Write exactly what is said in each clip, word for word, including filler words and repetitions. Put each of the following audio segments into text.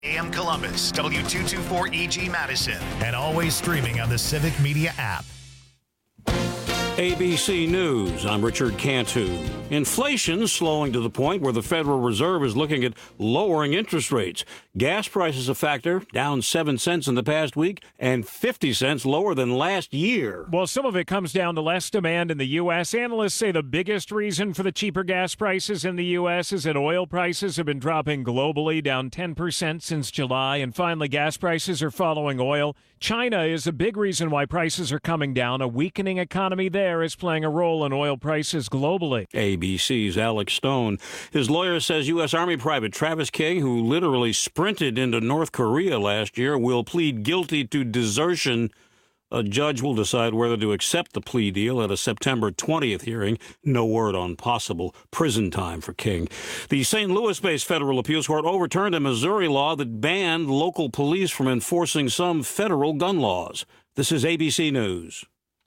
A M Columbus, W two twenty-four E G Madison, and always streaming on the Civic Media app. A B C News, I'm Richard Cantu. Inflation slowing to the point where the Federal Reserve is looking at lowering interest rates. Gas prices a factor, down seven cents in the past week and fifty cents lower than last year. Well, some of it comes down to less demand in the U S. Analysts say the biggest reason for the cheaper gas prices in the U S is that oil prices have been dropping globally, down ten percent since July. And finally, gas prices are following oil. China is a big reason why prices are coming down. A weakening economy there is playing a role in oil prices globally. A B C's Alex Stone. His lawyer says U S. Army Private Travis King, who literally sprinted into North Korea last year, will plead guilty to desertion. A judge will decide whether to accept the plea deal at a September twentieth hearing. No word on possible prison time for King. The Saint Louis-based federal appeals court overturned a Missouri law that banned local police from enforcing some federal gun laws. This is A B C News.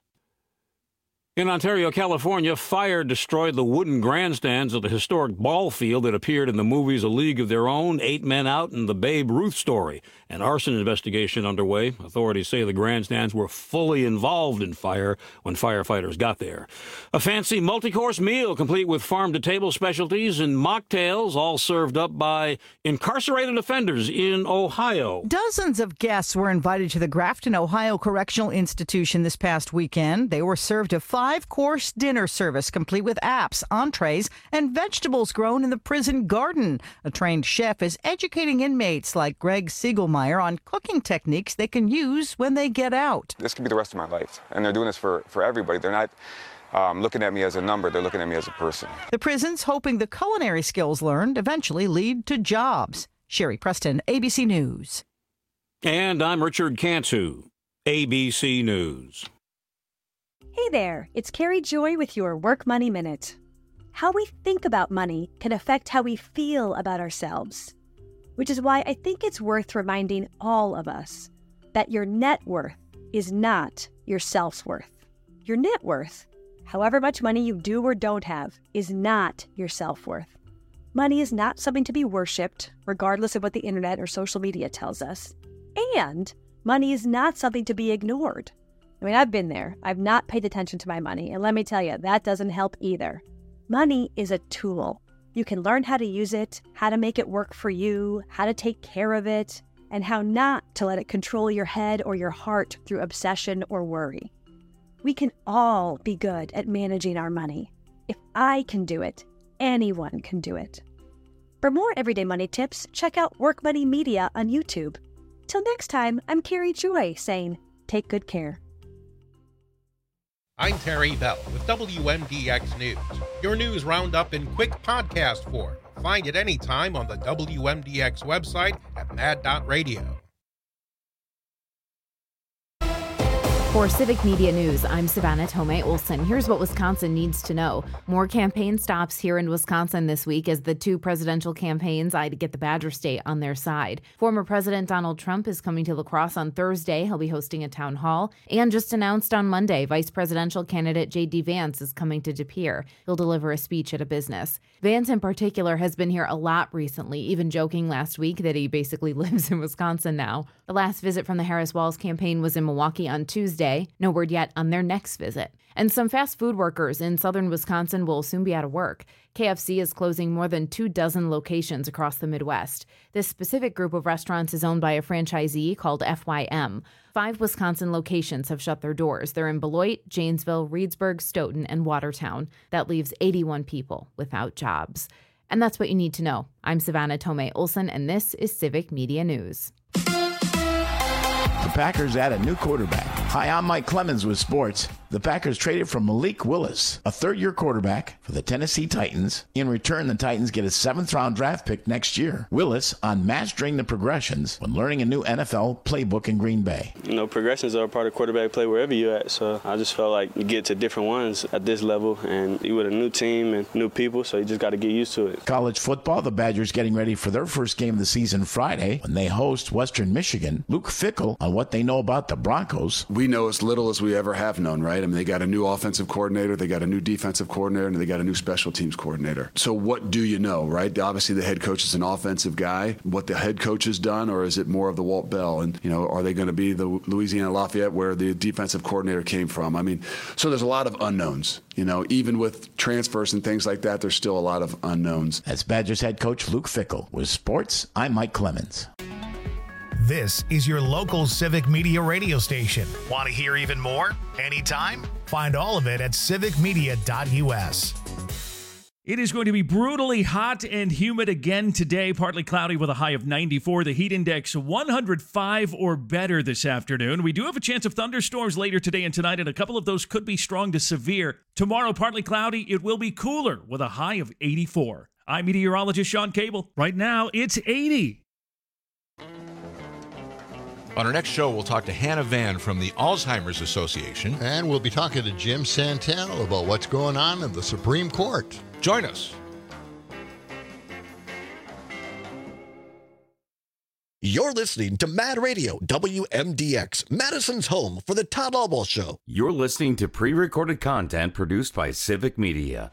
In Ontario, California, fire destroyed the wooden grandstands of the historic ball field that appeared in the movies A League of Their Own, Eight Men Out, and The Babe Ruth Story. An arson investigation underway. Authorities say the grandstands were fully involved in fire when firefighters got there. A fancy multi-course meal complete with farm-to-table specialties and mocktails, all served up by incarcerated offenders in Ohio. Dozens of guests were invited to the Grafton, Ohio Correctional Institution this past weekend. They were served a five-course dinner service complete with apps, entrees, and vegetables grown in the prison garden. A trained chef is educating inmates like Greg Siegelmeyer on cooking techniques they can use when they get out. This could be the rest of my life, and they're doing this for, for everybody. They're not um, looking at me as a number. They're looking at me as a person. The prison's hoping the culinary skills learned eventually lead to jobs. Sherry Preston, A B C News. And I'm Richard Cantu, A B C News. Hey there, it's Carrie Joy with your Work Money Minute. How we think about money can affect how we feel about ourselves, which is why I think it's worth reminding all of us that your net worth is not your self-worth. Your net worth, however much money you do or don't have, is not your self-worth. Money is not something to be worshipped, regardless of what the internet or social media tells us. And money is not something to be ignored. I mean, I've been there. I've not paid attention to my money. And let me tell you, that doesn't help either. Money is a tool. You can learn how to use it, how to make it work for you, how to take care of it, and how not to let it control your head or your heart through obsession or worry. We can all be good at managing our money. If I can do it, anyone can do it. For more everyday money tips, check out Work Money Media on YouTube. Till next time, I'm Carrie Joy saying, take good care. I'm Terry Bell with W M D X News, your news roundup in quick podcast form. Find it anytime on the W M D X website at mad dot radio. For Civic Media News, I'm Savannah Tomei Olson. Here's what Wisconsin needs to know. More campaign stops here in Wisconsin this week as the two presidential campaigns eye to get the Badger State on their side. Former President Donald Trump is coming to La Crosse on Thursday. He'll be hosting a town hall. And just announced on Monday, Vice Presidential candidate J D. Vance is coming to De Pere. He'll deliver a speech at a business. Vance in particular has been here a lot recently, even joking last week that he basically lives in Wisconsin now. The last visit from the Harris-Walz campaign was in Milwaukee on Tuesday. No word yet on their next visit. And some fast food workers in southern Wisconsin will soon be out of work. K F C is closing more than two dozen locations across the Midwest. This specific group of restaurants is owned by a franchisee called F Y M. Five Wisconsin locations have shut their doors. They're in Beloit, Janesville, Reedsburg, Stoughton, and Watertown. That leaves eighty-one people without jobs. And that's what you need to know. I'm Savannah Tomei Olson, and this is Civic Media News. The Packers add a new quarterback. Hi, I'm Mike Clemens with sports. The Packers traded for Malik Willis, a third-year quarterback for the Tennessee Titans. In return, the Titans get a seventh-round draft pick next year. Willis on mastering the progressions when learning a new N F L playbook in Green Bay. You know, progressions are a part of quarterback play wherever you're at, so I just felt like you get to different ones at this level, and you with a new team and new people, so you just got to get used to it. College football, the Badgers getting ready for their first game of the season Friday when they host Western Michigan. Luke Fickell on what they know about the Broncos. We know as little as we ever have known, right? I mean, they got a new offensive coordinator, they got a new defensive coordinator, and they got a new special teams coordinator. So what do you know, right? Obviously, the head coach is an offensive guy. What the head coach has done, or is it more of the Walt Bell? And, you know, are they going to be the Louisiana Lafayette where the defensive coordinator came from? I mean, so there's a lot of unknowns. You know, even with transfers and things like that, there's still a lot of unknowns. That's Badgers head coach Luke Fickell. With sports, I'm Mike Clemens. This is your local Civic Media radio station. Want to hear even more? Anytime? Find all of it at civic media dot u s. It is going to be brutally hot and humid again today, partly cloudy with a high of ninety-four. The heat index one hundred five or better this afternoon. We do have a chance of thunderstorms later today and tonight, and a couple of those could be strong to severe. Tomorrow, partly cloudy. It will be cooler with a high of eighty-four. I'm meteorologist Sean Cable. Right now, it's eighty. On our next show, we'll talk to Hannah Van from the Alzheimer's Association. And we'll be talking to Jim Santel about what's going on in the Supreme Court. Join us. You're listening to Mad Radio, W M D X, Madison's home for the Todd Albaugh Show. You're listening to pre-recorded content produced by Civic Media.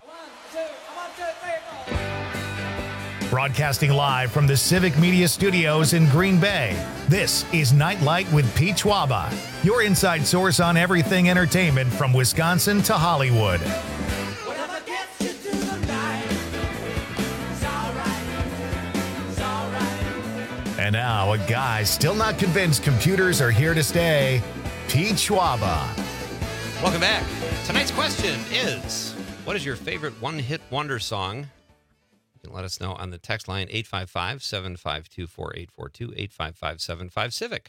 Broadcasting live from the Civic Media Studios in Green Bay, this is Nightlight with Pete Schwaba, your inside source on everything entertainment from Wisconsin to Hollywood. And now, a guy still not convinced computers are here to stay, Pete Schwaba. Welcome back. Tonight's question is, what is your favorite one-hit wonder song? You can let us know on the text line eight five five, seven five two, four eight four two, eight five five, seven five, Civic.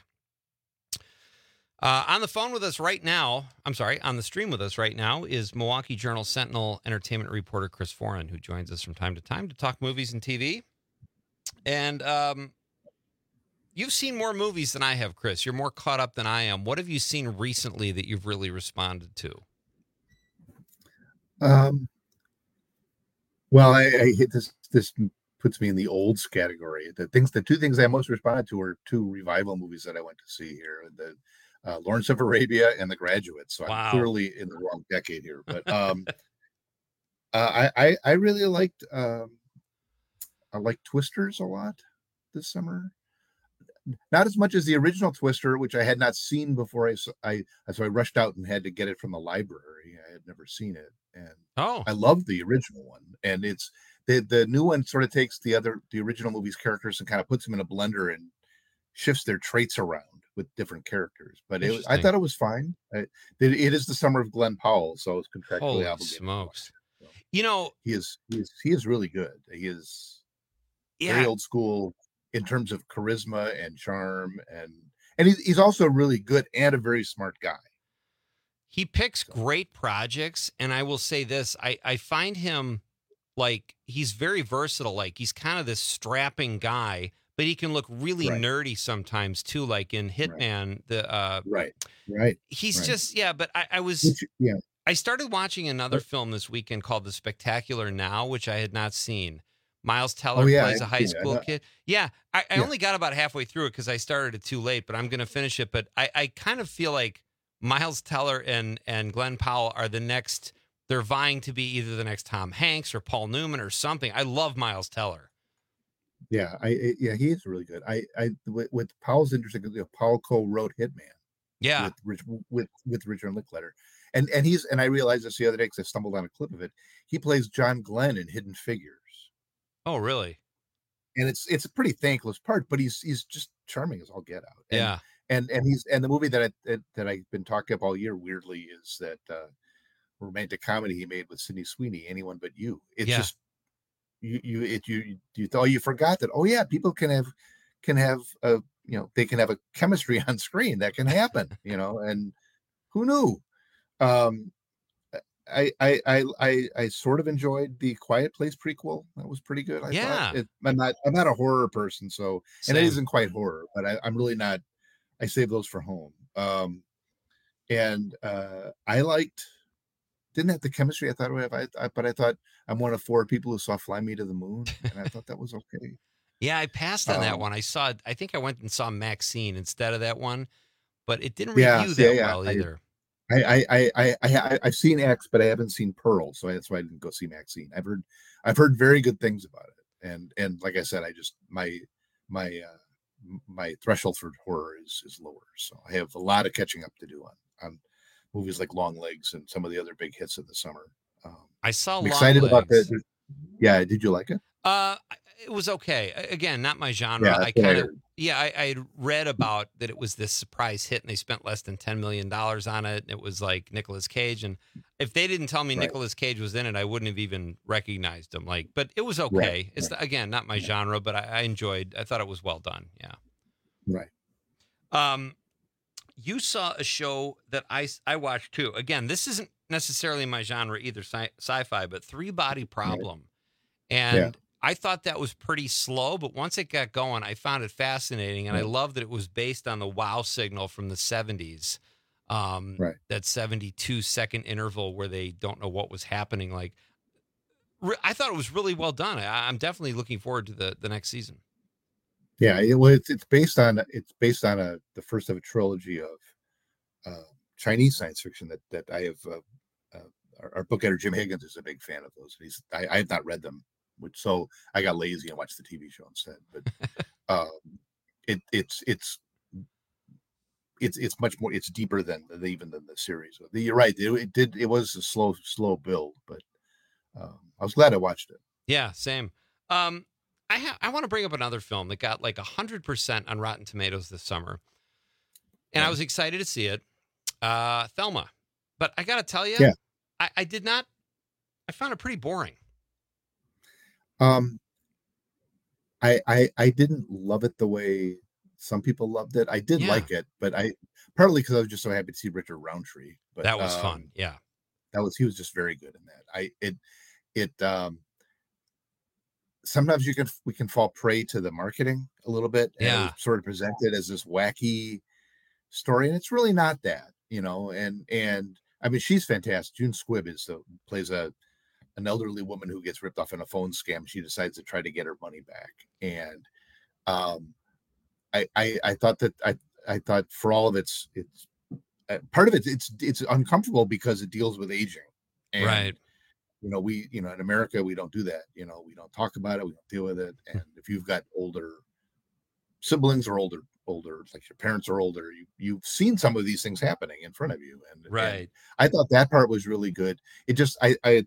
Uh, on the phone with us right now, I'm sorry, on the stream with us right now is Milwaukee Journal Sentinel entertainment reporter Chris Foran, who joins us from time to time to talk movies and T V. And um, you've seen more movies than I have, Chris. You're more caught up than I am. What have you seen recently that you've really responded to? Um. Well, I, I hit this. This puts me in the olds category. The things, the two things I most responded to were two revival movies that I went to see here: the uh, Lawrence of Arabia and The Graduate. So Wow. I'm clearly in the wrong decade here. But um, uh, I, I I really liked um, I liked Twisters a lot this summer. Not as much as the original Twister, which I had not seen before. I, s- I so I rushed out and had to get it from the library. I had never seen it, and Oh, I loved the original one. And it's the the new one sort of takes the other the original movie's characters and kind of puts them in a blender and shifts their traits around with different characters. But it was, I Interesting. thought it was fine. I, it, it is the summer of Glenn Powell, so it's contractually holy obligated. smokes. You know, He is he is he is really good. He is very yeah, old school in terms of charisma and charm, and and he's, he's also really good and a very smart guy. he picks great projects, and I will say this, I, I find him, like, he's very versatile. Like, he's kind of this strapping guy, but he can look really Right. nerdy sometimes, too, like in Hitman. The uh, Right, right. He's right. just, yeah, but I, I was... Which, yeah. I started watching another film this weekend called The Spectacular Now, which I had not seen. Miles Teller Oh, yeah, plays a I've high seen it. I school know- kid. Yeah, I, I Yeah. only got about halfway through it because I started it too late, but I'm going to finish it. But I, I kind of feel like Miles Teller and, and Glenn Powell are the next, they're vying to be either the next Tom Hanks or Paul Newman or something. I love Miles Teller. Yeah, I, I yeah, he is really good. I I with, with Powell's interesting. You know, Powell co-wrote Hitman. Yeah. With Rich with with Richard Linklater, and and he's and I realized this the other day because I stumbled on a clip of it. He plays John Glenn in Hidden Figures, Oh, really? and it's it's a pretty thankless part, but he's he's just charming as all get out. And, Yeah. and and he's and the movie that I that, that I've been talking up all year weirdly is that uh, romantic comedy he made with Sydney Sweeney, Anyone But You. It's Yeah. just you you it you you thought you forgot that, oh yeah, people can have can have a you know they can have a chemistry on screen that can happen, you know, and who knew. um I I I I, I sort of enjoyed the Quiet Place prequel. That was pretty good. I Yeah. thought. It, I'm not I'm not a horror person, so and it Same. isn't quite horror, but I, I'm really not. I save those for home. Um and uh I liked didn't have the chemistry I thought it would have, I, I, but I thought I'm one of four people who saw Fly Me to the Moon, and I thought that was okay. Yeah, I passed on that Um, one. I saw, I think I went and saw Maxine instead of that one, but it didn't Yeah, review see, that yeah, well I- either. I I I I I I've seen X, but I haven't seen Pearl, so that's why I didn't go see Maxine. I've heard I've heard very good things about it, and and like I said, I just my my uh, my threshold for horror is is lower, so I have a lot of catching up to do on on movies like Long Legs and some of the other big hits of the summer. Um, I saw. I'm Long excited Legs. about the. Yeah, did you like it? Uh, it was okay. Again, not my genre. Yeah, I that's what I kind of, heard. yeah, I, I had read about that it was this surprise hit and they spent less than ten million dollars on it. It was like Nicolas Cage. And if they didn't tell me Right. Nicolas Cage was in it, I wouldn't have even recognized him. Like, but it was okay. Right, It's, right. again, not my genre, but I, I enjoyed, I thought it was well done. Yeah. Right. Um, you saw a show that I, I watched too. Again, this isn't necessarily my genre either, sci- sci-fi, but Three Body Problem. And Yeah. I thought that was pretty slow, but once it got going, I found it fascinating. And I Yeah. love that it was based on the WOW signal from the seventies. Um, Right. That seventy-two second interval where they don't know what was happening. Like, re- I thought it was really well done. I, I'm definitely looking forward to the, the next season. Yeah, it was. It's, it's based on it's based on a the first of a trilogy of uh, Chinese science fiction that that I have. Uh, uh, our, our book editor Jim Higgins is a big fan of those. He's I, I have not read them, which so I got lazy and watched the T V show instead. But um, it it's it's it's it's much more. It's deeper than, than even than the series. You're right. It, it did. It was a slow slow build, but um, I was glad I watched it. Yeah, same. Um, I ha- I want to bring up another film that got like one hundred percent on Rotten Tomatoes this summer. And I was excited to see it. Uh, Thelma. But I got to tell you, Yeah. I, I did not, I found it pretty boring. Um, I, I I didn't love it the way some people loved it. I did Yeah. like it, but I partly because I was just so happy to see Richard Roundtree. But That was um, fun. Yeah. That was he was just very good in that. I it it um sometimes you can we can fall prey to the marketing a little bit and it was Yeah. sort of presented as this wacky story, and it's really not that, you know. And and I mean, she's fantastic. June Squibb is the plays a an elderly woman who gets ripped off in a phone scam. She decides to try to get her money back, and um, I, I I thought that I I thought for all of its it's uh, part of it it's it's uncomfortable because it deals with aging, and, Right. You know, we you know in America we don't do that. You know, we don't talk about it. We don't deal with it. And if you've got older siblings or older older like your parents are older, you you've seen some of these things happening in front of you, and and Right. I thought that part was really good. It just I I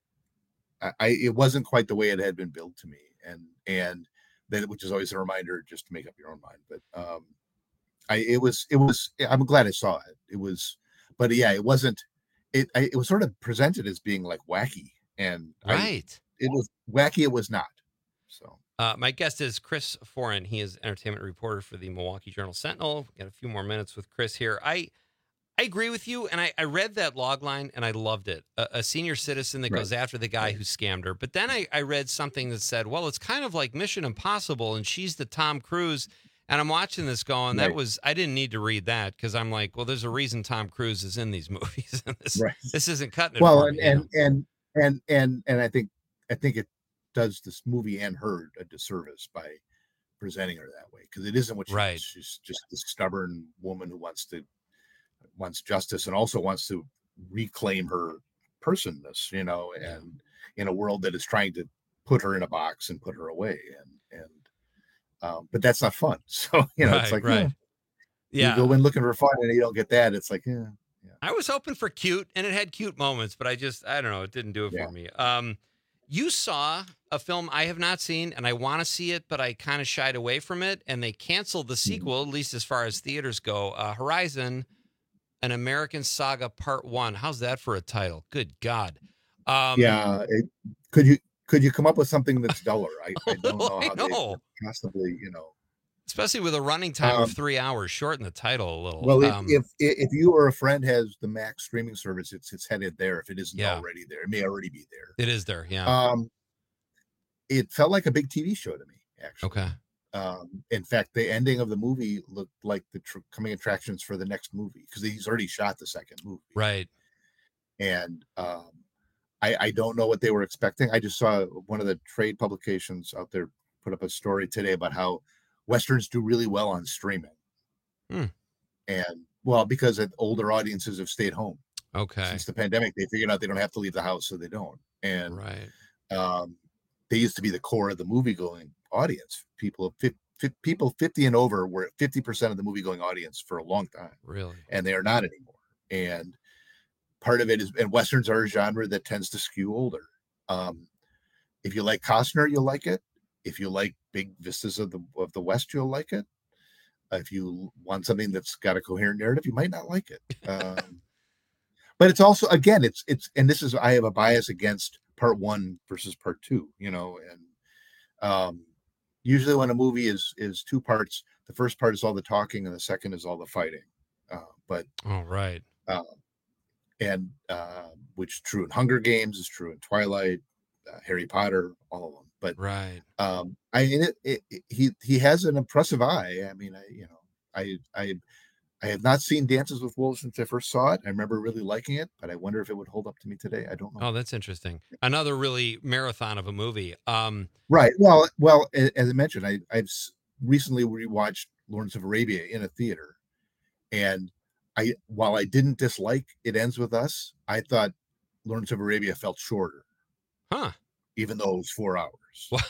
I, I it wasn't quite the way it had been billed to me, and and that which is always a reminder just to make up your own mind. But um, I it was it was I'm glad I saw it. It was, but yeah, it wasn't. It I, it was sort of presented as being like wacky, and I, Right. it was wacky. It was not. So Uh, my guest is Chris Foran. He is entertainment reporter for the Milwaukee Journal Sentinel. Got a few more minutes with Chris here. I I agree with you, and I, I read that log line, and I loved it. A, a senior citizen that Right. goes after the guy who scammed her. But then I, I read something that said, well, it's kind of like Mission Impossible, and she's the Tom Cruise. And I'm watching this going, that Right. was, I didn't need to read that because I'm like, well, there's a reason Tom Cruise is in these movies. and this, Right. this isn't cutting it well, for and, me, you know? and and and and and I think I think it does this movie and her a disservice by presenting her that way, because it isn't what she Right. is. She's just a stubborn woman who wants to wants justice and also wants to reclaim her personness, you know, and in a world that is trying to put her in a box and put her away, and and um, but that's not fun. So you know, it's Right, like right. eh, Yeah. you go in looking for fun and you don't get that. It's like yeah. I was hoping for cute, and it had cute moments, but I just, I don't know, it didn't do it Yeah. for me. Um, you saw a film I have not seen, and I want to see it, but I kind of shied away from it, and they canceled the sequel, at least as far as theaters go. Uh, Horizon, An American Saga Part One. How's that for a title? Good God. Um, yeah, it, could you could you come up with something that's duller? I, I don't know I how know. they possibly, you know. especially with a running time Um, of three hours, shorten the title a little. Well, if, Um, if if you or a friend has the Max streaming service, it's it's headed there. If it isn't Yeah. already there, it may already be there. it is there, yeah. Um, it felt like a big T V show to me, actually. okay. Um, in fact, the ending of the movie looked like the tr- coming attractions for the next movie, because he's already shot the second movie. Right. And um, I, I don't know what they were expecting. I just saw one of the trade publications out there put up a story today about how Westerns do really well on streaming. Hmm. And well, because older audiences have stayed home. Okay. Since the pandemic, they figured out they don't have to leave the house, so they don't. And right. um, they used to be the core of the movie-going audience. People, fi- fi- people fifty and over were fifty percent of the movie-going audience for a long time. Really? And they are not anymore. And part of it is, and Westerns are a genre that tends to skew older. Um, if you like Costner, you'll like it. If you like big vistas of the of the West, you'll like it. If you want something that's got a coherent narrative, you might not like it. Um, but it's also, again, it's it's and this is I have a bias against part one versus part two. You know, and um, usually when a movie is is two parts, the first part is all the talking, and the second is all the fighting. Uh, but all right, uh, and uh, which is true in Hunger Games, is true in Twilight, uh, Harry Potter, all of them. But right, um, I mean, it, it, it, he he has an impressive eye. I mean, I you know, I I I have not seen Dances with Wolves since I first saw it. I remember really liking it, but I wonder if it would hold up to me today. I don't know. Oh, that's interesting. Another really marathon of a movie. Um, right. Well, well, as I mentioned, I I've recently rewatched Lawrence of Arabia in a theater, and I while I didn't dislike It Ends With Us, I thought Lawrence of Arabia felt shorter. Huh. Even though it was four hours.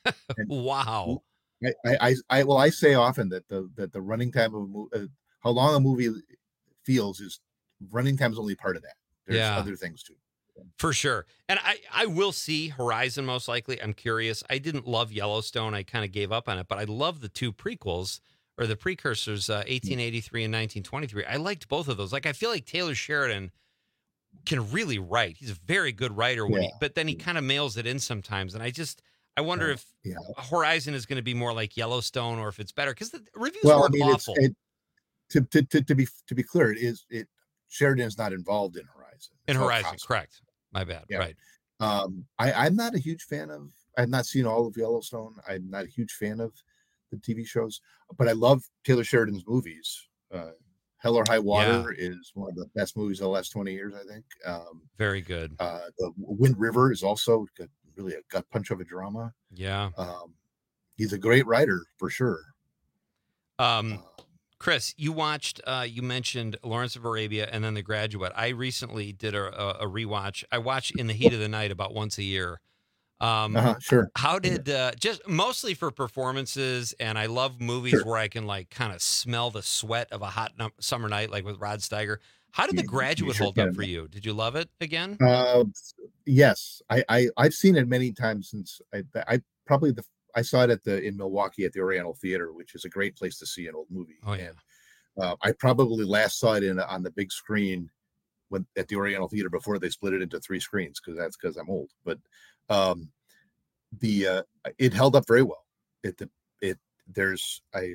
Wow. I, I, I, well, I say often that the that the running time of a movie, uh, how long a movie feels is running time is only part of that. There's yeah. other things too. For sure. And I, I will see Horizon most likely. I'm curious. I didn't love Yellowstone. I kind of gave up on it, but I love the two prequels or the precursors, uh, eighteen eighty-three and nineteen twenty-three. I liked both of those. Like, I feel like Taylor Sheridan can really write. He's a very good writer, when yeah. he, but then he kind of mails it in sometimes. And I just, I wonder yeah. if yeah. Horizon is going to be more like Yellowstone or if it's better, because the reviews well, were I mean, awful. It's, it, to, to, to, to be to be clear, it is it Sheridan's not involved in Horizon. In it's Horizon, correct. My bad. Yeah. Right. Um, I, I'm not a huge fan of, I've not seen all of Yellowstone. I'm not a huge fan of the T V shows, but I love Taylor Sheridan's movies. Uh, Hell or High Water yeah. is one of the best movies of the last twenty years, I think. Um, Very good. Uh, the Wind River is also good, really a gut punch of a drama. Yeah. Um, he's a great writer for sure. Um, uh, Chris, you watched, uh, you mentioned Lawrence of Arabia and then The Graduate. I recently did a, a, a rewatch. I watch In the Heat of the Night about once a year. Um, uh-huh, sure. How did, uh, just mostly for performances, and I love movies sure. where I can like kind of smell the sweat of a hot num- summer night, like with Rod Steiger. How did The Graduate sure hold can. up for you? Did you love it again? Uh, yes, I, I I've seen it many times since I I probably the I saw it at the in Milwaukee at the Oriental Theater, which is a great place to see an old movie. Oh yeah. And, uh, I probably last saw it in on the big screen when at the Oriental Theater before they split it into three screens, because that's because I'm old. But um, the uh, it held up very well. It the it there's I.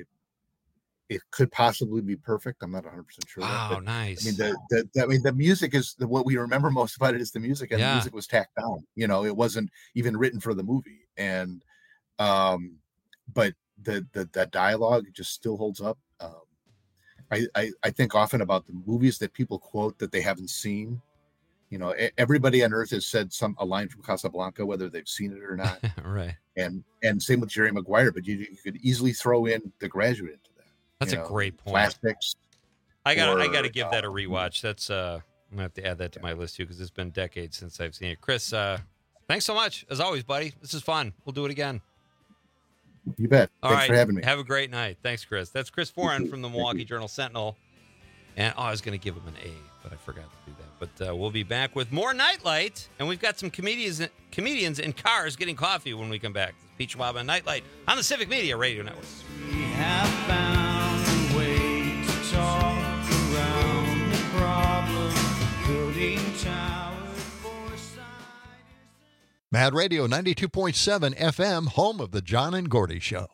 It could possibly be perfect. I'm not one hundred percent sure. Wow, but, nice. I mean, the, the, the I mean, the music is the, what we remember most about it is the music, and yeah. the music was tacked down. You know, it wasn't even written for the movie, and um, but the the that dialogue just still holds up. Um, I, I I think often about the movies that people quote that they haven't seen. You know, everybody on earth has said some a line from Casablanca, whether they've seen it or not. Right. And and same with Jerry Maguire, but you, you could easily throw in The Graduate into that. That's you a know, great point. Plastics. I got I got to or, give uh, that a rewatch. That's uh, I'm gonna have to add that to my list too, because it's been decades since I've seen it. Chris, uh, thanks so much as always, buddy. This is fun. We'll do it again. You bet. All Thanks right. for having me. Have a great night. Thanks, Chris. That's Chris Foran from the Milwaukee Journal Sentinel. And oh, I was going to give him an A, but I forgot to do that. But uh, we'll be back with more Nightlight, and we've got some comedians comedians in cars getting coffee when we come back. It's Pete Schwab and Nightlight on the Civic Media Radio Network. We have found a way to talk around the problem, building towers for side. Mad Radio ninety-two point seven F M, home of the John and Gordy Show.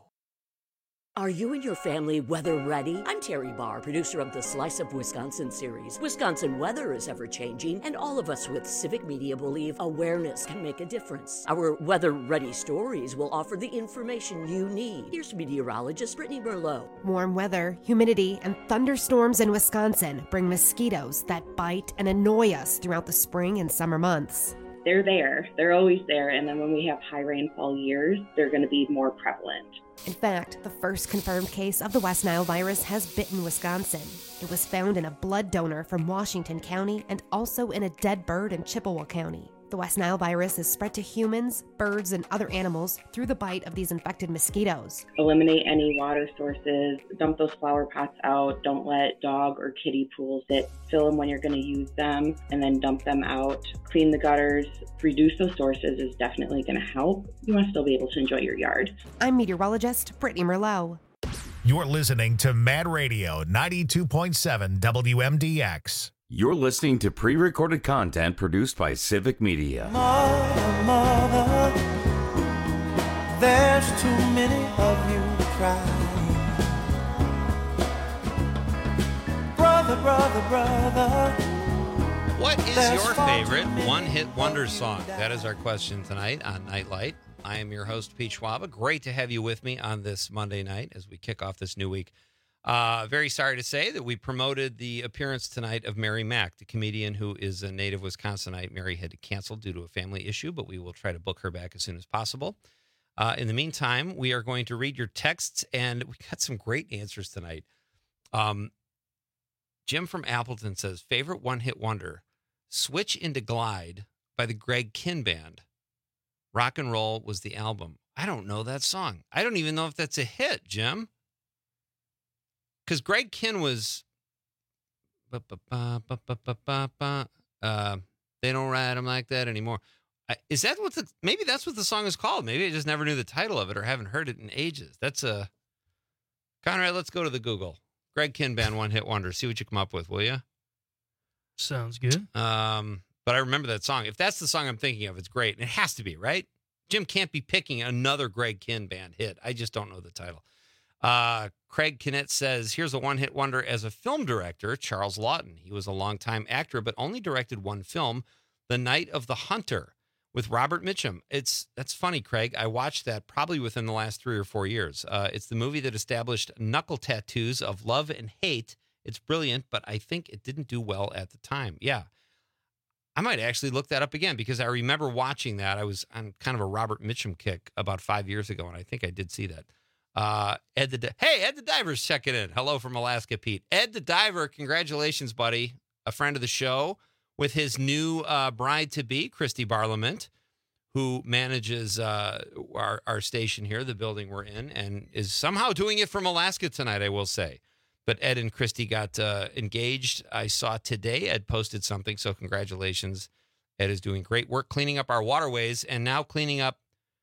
Are you and your family weather ready? I'm Terry Barr, producer of the Slice of Wisconsin series. Wisconsin weather is ever-changing, and all of us with Civic Media believe awareness can make a difference. Our weather-ready stories will offer the information you need. Here's meteorologist Brittany Merlot. Warm weather, humidity, and thunderstorms in Wisconsin bring mosquitoes that bite and annoy us throughout the spring and summer months. they're there. They're always there. And then when we have high rainfall years, they're going to be more prevalent. In fact, the first confirmed case of the West Nile virus has bitten Wisconsin. It was found in a blood donor from Washington County and also in a dead bird in Chippewa County. The West Nile virus is spread to humans, birds, and other animals through the bite of these infected mosquitoes. Eliminate any water sources, dump those flower pots out, don't let dog or kitty pools sit, fill them when you're going to use them, and then dump them out. Clean the gutters, reduce those sources is definitely going to help. You want to still be able to enjoy your yard. I'm meteorologist Brittany Merlot. You're listening to Mad Radio ninety-two point seven W M D X. You're listening to pre-recorded content produced by Civic Media. Mother, mother, there's too many of you crying. Brother, brother, brother. What is your favorite one-hit wonder song? That is our question tonight on Nightlight. I am your host, Pete Schwaba. Great to have you with me on this Monday night as we kick off this new week. Uh, very sorry to say that we promoted the appearance tonight of Mary Mack, the comedian who is a native Wisconsinite. Mary had to cancel due to a family issue, but we will try to book her back as soon as possible. Uh, in the meantime, we are going to read your texts, and we got some great answers tonight. Um, Jim from Appleton says, favorite one-hit wonder, Switch into Glide by the Greg Kihn Band. Rock and Roll was the album. I don't know that song. I don't even know if that's a hit, Jim. Because Greg Kihn was, uh, they don't ride them like that anymore. Uh, is that what the, maybe that's what the song is called. Maybe I just never knew the title of it or haven't heard it in ages. That's a, Conrad, let's go to the Google. Greg Kihn Band One Hit Wonder. See what you come up with, will you? Sounds good. Um, but I remember that song. If that's the song I'm thinking of, it's great. And it has to be, right? Jim can't be picking another Greg Kihn Band hit. I just don't know the title. Uh, Craig Kinnett says, here's a one-hit wonder as a film director, Charles Lawton. He was a longtime actor, but only directed one film, The Night of the Hunter, with Robert Mitchum. It's That's funny, Craig. I watched that probably within the last three or four years. Uh, it's the movie that established knuckle tattoos of love and hate. It's brilliant, but I think it didn't do well at the time. Yeah. I might actually look that up again because I remember watching that. I was on kind of a Robert Mitchum kick about five years ago, and I think I did see that. Uh, Ed the Di- Hey, Ed the Diver's checking in. Hello from Alaska, Pete. Ed the Diver, congratulations, buddy. A friend of the show with his new uh, bride-to-be, Christy Barlament, who manages uh, our, our station here, the building we're in, and is somehow doing it from Alaska tonight, I will say. But Ed and Christy got uh, engaged. I saw today Ed posted something, so congratulations. Ed is doing great work cleaning up our waterways and now cleaning up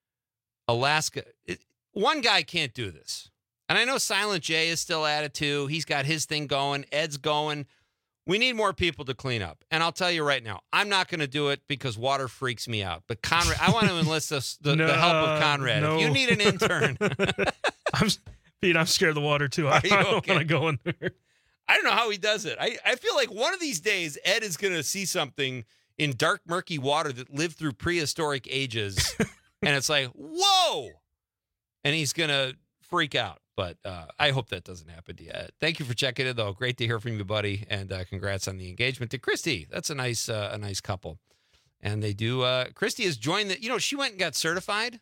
Alaska. It, One guy can't do this. And I know Silent J is still at it too. He's got his thing going. Ed's going. We need more people to clean up. And I'll tell you right now, I'm not going to do it because water freaks me out. But Conrad, I want to enlist the, the, no, the help of Conrad. No. If you need an intern. I'm, Pete, I'm scared of the water too. I, I don't okay? want to go in there. I don't know how he does it. I, I feel like one of these days, Ed is going to see something in dark, murky water that lived through prehistoric ages. And it's like, whoa. And he's going to freak out. But uh, I hope that doesn't happen to you. Thank you for checking in, though. Great to hear from you, buddy. And uh, congrats on the engagement to Christy. That's a nice uh, a nice couple. And they do. Uh, Christy has joined the, you know, she went and got certified.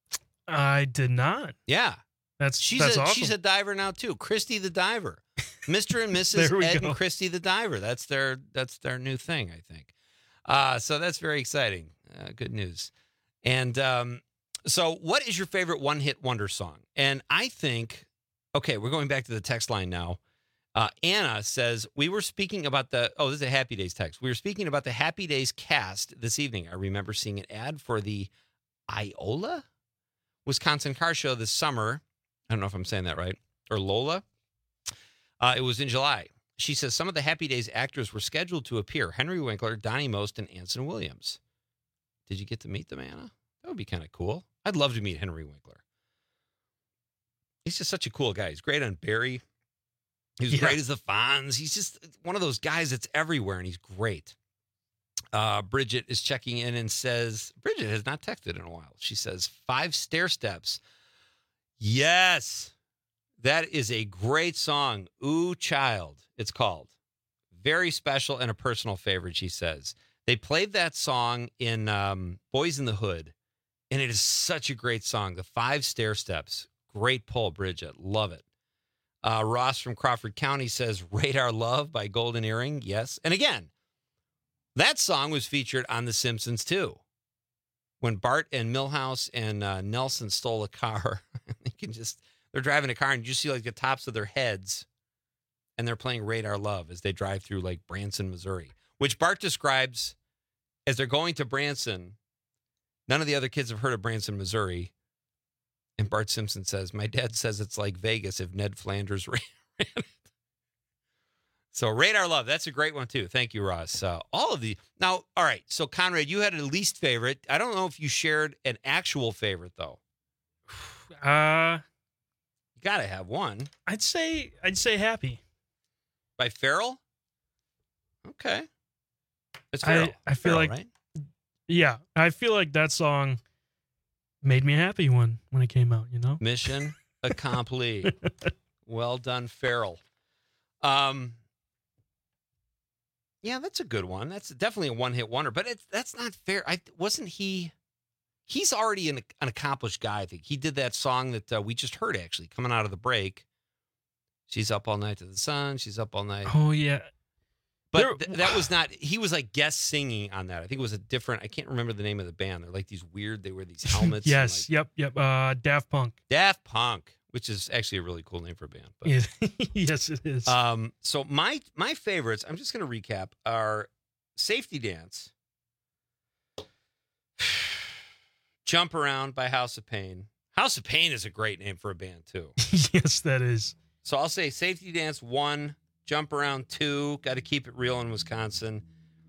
I did not. Yeah. That's, she's that's a, awesome. She's a diver now, too. Christy the Diver. Mister and Missus Ed go. and Christy the Diver. That's their, that's their new thing, I think. Uh, so that's very exciting. Uh, good news. And, um, So what is your favorite one-hit wonder song? And I think, okay, we're going back to the text line now. Uh, Anna says, we were speaking about the, oh, this is a Happy Days text. We were speaking about the Happy Days cast this evening. I remember seeing an ad for the Iola Wisconsin car show this summer. I don't know if I'm saying that right. Or Lola. Uh, it was in July. She says some of the Happy Days actors were scheduled to appear. Henry Winkler, Donnie Most, and Anson Williams. Did you get to meet them, Anna? That would be kind of cool. I'd love to meet Henry Winkler. He's just such a cool guy. He's great on Barry. He was yeah. great as the Fonz. He's just one of those guys that's everywhere, and he's great. Uh, Bridget is checking in and says, Bridget has not texted in a while. She says, Five Stair Steps. Yes, that is a great song. Ooh, Child, it's called. Very special and a personal favorite, she says. They played that song in um, Boys in the Hood, and it is such a great song. The Five Stair Steps. Great pull, Bridget. Love it. Uh, Ross from Crawford County says, Radar Love by Golden Earring. Yes. And again, that song was featured on The Simpsons, too. When Bart and Milhouse and uh, Nelson stole a car, you can just, they're driving a car and you just see like the tops of their heads, and they're playing Radar Love as they drive through like Branson, Missouri, which Bart describes as they're going to Branson. None of the other kids have heard of Branson, Missouri. And Bart Simpson says, my dad says it's like Vegas if Ned Flanders ran it. So Radar Love, that's a great one too. Thank you, Ross. Uh, all of the now, all right. So Conrad, you had a least favorite. I don't know if you shared an actual favorite though. Uh, you gotta have one. I'd say I'd say Happy by Farrell. Okay, it's Farrell. I, I feel Farrell, like, right? Yeah, I feel like that song made me happy when when it came out. You know, Mission accompli. Well done, Farrell. Um. Yeah, that's a good one. That's definitely a one-hit wonder, but it's, that's not fair. I wasn't he. He's already an, an accomplished guy. I think he did that song that uh, we just heard actually coming out of the break. She's up all night to the sun. She's up all night. Oh yeah, but th- that was not. He was like guest singing on that. I think it was a different. I can't remember the name of the band. They're like these weird. They wear these helmets. Yes. and like, yep. Yep. Uh, Daft Punk. Daft Punk. Which is actually a really cool name for a band. But, yeah. Yes, it is. Um, so my my favorites, I'm just going to recap, are Safety Dance, Jump Around by House of Pain. House of Pain is a great name for a band, too. Yes, that is. So I'll say Safety Dance, one, Jump Around, two, got to keep it real in Wisconsin.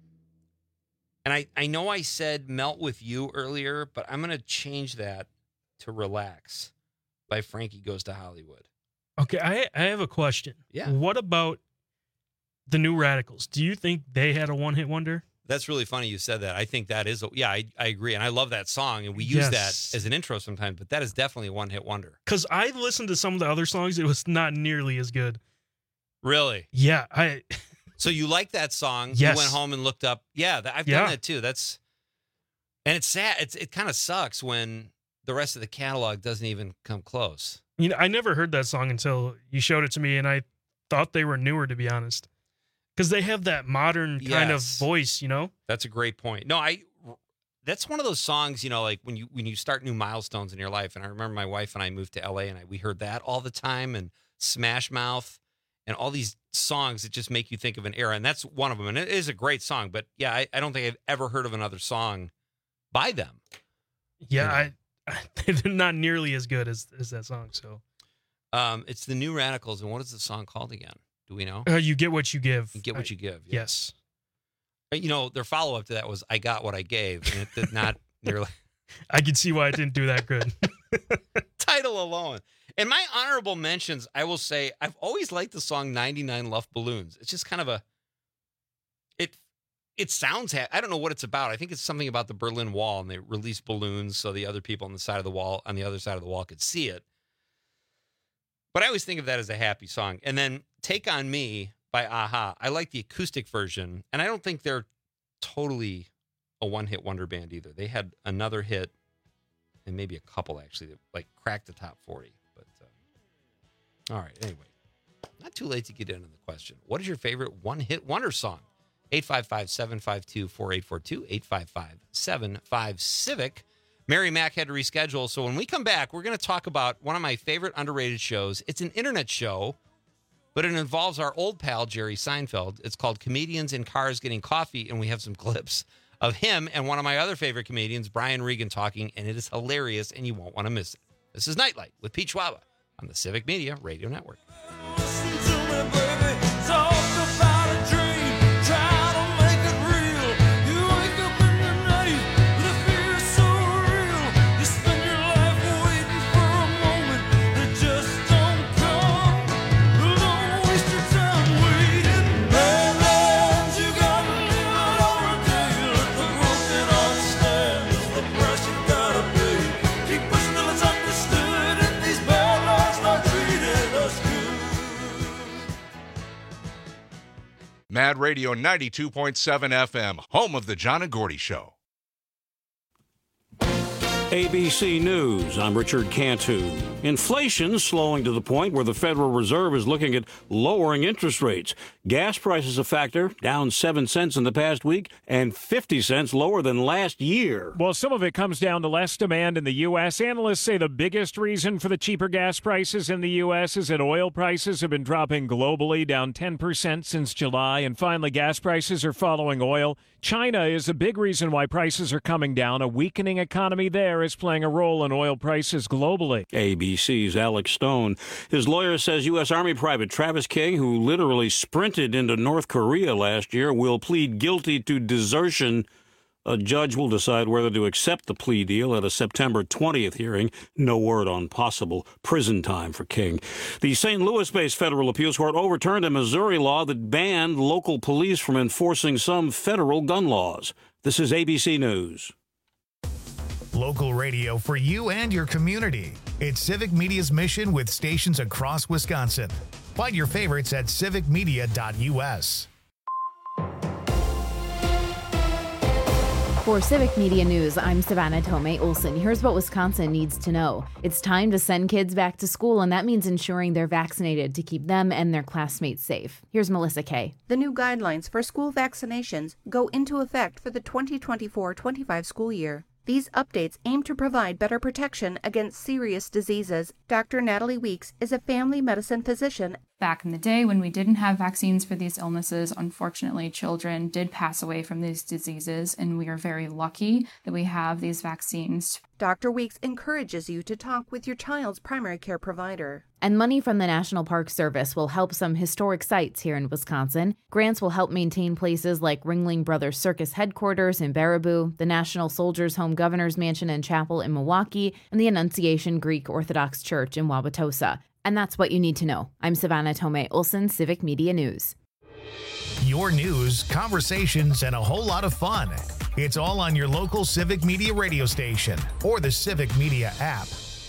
And I, I know I said Melt With You earlier, but I'm going to change that to Relax by Frankie Goes to Hollywood. Okay, I I have a question. Yeah. What about the New Radicals? Do you think they had a one-hit wonder? That's really funny you said that. I think that is, a, yeah, I, I agree. And I love that song. And we use Yes. that as an intro sometimes, but that is definitely a one-hit wonder. Because I listened to some of the other songs. It was not nearly as good. Really? Yeah. I. So you like that song? Yes. You went home and looked up. Yeah, that, I've Yeah. done that too. That's, and it's sad. It's, it kind of sucks when the rest of the catalog doesn't even come close. You know, I never heard that song until you showed it to me, and I thought they were newer, to be honest. Because they have that modern kind of Yes. voice, you know? That's a great point. No, I. That's one of those songs, you know, like when you when you start new milestones in your life. And I remember my wife and I moved to L A, and I, we heard that all the time, and Smash Mouth, and all these songs that just make you think of an era. And that's one of them. And it is a great song. But yeah, I, I don't think I've ever heard of another song by them. Yeah, You know? I, they're not nearly as good as, as that song. So Um, it's the New Radicals, and what is the song called again? Do we know? uh, you get what you give. You get what I- you give. yeah. Yes. You know, their follow up to that was "I got what I gave," and it did not nearly. I can see why it didn't do that good. Title alone. And my honorable mentions, I will say, I've always liked the song ninety-nine Luft Balloons. It's just kind of a, it it sounds, ha- I don't know what it's about. I think it's something about the Berlin Wall, and they released balloons so the other people on the side of the wall, on the other side of the wall could see it. But I always think of that as a happy song. And then Take On Me by Aha. I like the acoustic version, and I don't think they're totally a one-hit wonder band either. They had another hit, and maybe a couple actually, that like cracked the top forty. But uh, all right, anyway, not too late to get into the question. What is your favorite one-hit wonder song? eight five five, seven five two, four eight four two, eight five five, seven five, Civic. Mary Mack had to reschedule, so when we come back, we're going to talk about one of my favorite underrated shows. It's an internet show, but it involves our old pal, Jerry Seinfeld. It's called Comedians in Cars Getting Coffee, and we have some clips of him and one of my other favorite comedians, Brian Regan, talking, and it is hilarious, and you won't want to miss it. This is Nightlight with Pete Schwaba on the Civic Media Radio Network. Mad Radio ninety-two point seven F M, home of the John and Gordy Show. A B C News, I'm Richard Cantu. Inflation slowing to the point where the Federal Reserve is looking at lowering interest rates. Gas prices a factor, down seven cents in the past week and fifty cents lower than last year. Well, some of it comes down to less demand in the U S. Analysts say the biggest reason for the cheaper gas prices in the U S is that oil prices have been dropping globally, down ten percent since July. And finally, gas prices are following oil. China is a big reason why prices are coming down. A weakening economy there is playing a role in oil prices globally. A B C's Alex Stone. His lawyer says U S. Army Private Travis King, who literally sprinted into North Korea last year, will plead guilty to desertion. A judge will decide whether to accept the plea deal at a September twentieth hearing. No word on possible prison time for King. The Saint Louis-based federal appeals court overturned a Missouri law that banned local police from enforcing some federal gun laws. This is A B C News. Local radio for you and your community. It's Civic Media's mission with stations across Wisconsin. Find your favorites at civic media dot U S. For Civic Media News, I'm Savannah Tomei Olson. Here's what Wisconsin needs to know. It's time to send kids back to school, and that means ensuring they're vaccinated to keep them and their classmates safe. Here's Melissa Kay. The new guidelines for school vaccinations go into effect for the twenty twenty-four twenty-five school year. These updates aim to provide better protection against serious diseases. Doctor Natalie Weeks is a family medicine physician. Back in the day when we didn't have vaccines for these illnesses, unfortunately, children did pass away from these diseases, and we are very lucky that we have these vaccines. Doctor Weeks encourages you to talk with your child's primary care provider. And money from the National Park Service will help some historic sites here in Wisconsin. Grants will help maintain places like Ringling Brothers Circus headquarters in Baraboo, the National Soldiers Home Governor's Mansion and Chapel in Milwaukee, and the Annunciation Greek Orthodox Church in Wauwatosa. And that's what you need to know. I'm Savannah Tomei Olson, Civic Media News. Your news, conversations, and a whole lot of fun. It's all on your local Civic Media radio station or the Civic Media app.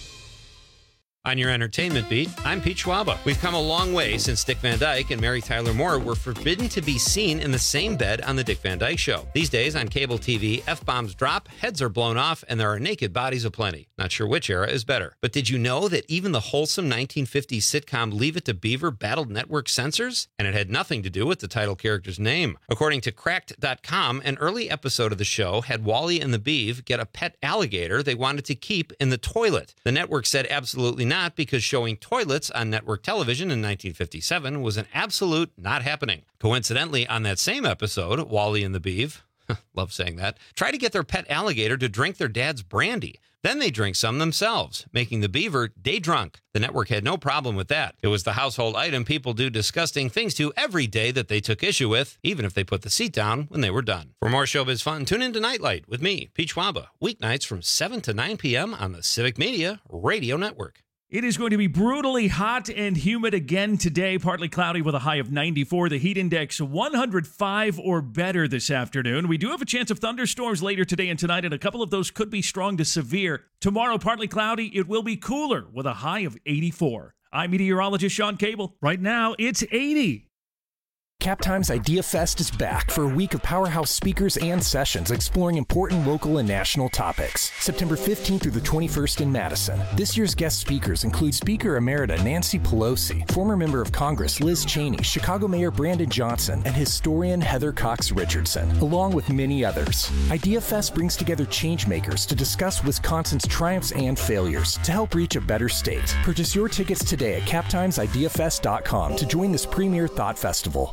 On your entertainment beat, I'm Pete Schwaba. We've come a long way since Dick Van Dyke and Mary Tyler Moore were forbidden to be seen in the same bed on The Dick Van Dyke Show. These days on cable T V, F-bombs drop, heads are blown off, and there are naked bodies aplenty. Not sure which era is better. But did you know that even the wholesome nineteen fifties sitcom Leave It to Beaver battled network censors? And it had nothing to do with the title character's name. According to Cracked dot com, an early episode of the show had Wally and the Beav get a pet alligator they wanted to keep in the toilet. The network said absolutely not. Not because showing toilets on network television in nineteen fifty-seven was an absolute not happening. Coincidentally, on that same episode, Wally and the Beav, love saying that, try to get their pet alligator to drink their dad's brandy. Then they drink some themselves, making the beaver day drunk. The network had no problem with that. It was the household item people do disgusting things to every day that they took issue with, even if they put the seat down when they were done. For more showbiz fun, tune in to Nightlight with me, Pete Schwaba, weeknights from seven to nine p.m. on the Civic Media Radio Network. It is going to be brutally hot and humid again today, partly cloudy with a high of ninety-four. The heat index one hundred five or better this afternoon. We do have a chance of thunderstorms later today and tonight, and a couple of those could be strong to severe. Tomorrow, partly cloudy. It will be cooler with a high of eighty-four. I'm meteorologist Sean Cable. Right now, it's eighty. CapTime's Idea Fest is back for a week of powerhouse speakers and sessions exploring important local and national topics. September fifteenth through the twenty-first in Madison. This year's guest speakers include Speaker Emerita Nancy Pelosi, former member of Congress Liz Cheney, Chicago Mayor Brandon Johnson, and historian Heather Cox Richardson, along with many others. Idea Fest brings together changemakers to discuss Wisconsin's triumphs and failures to help reach a better state. Purchase your tickets today at cap times idea fest dot com to join this premier thought festival.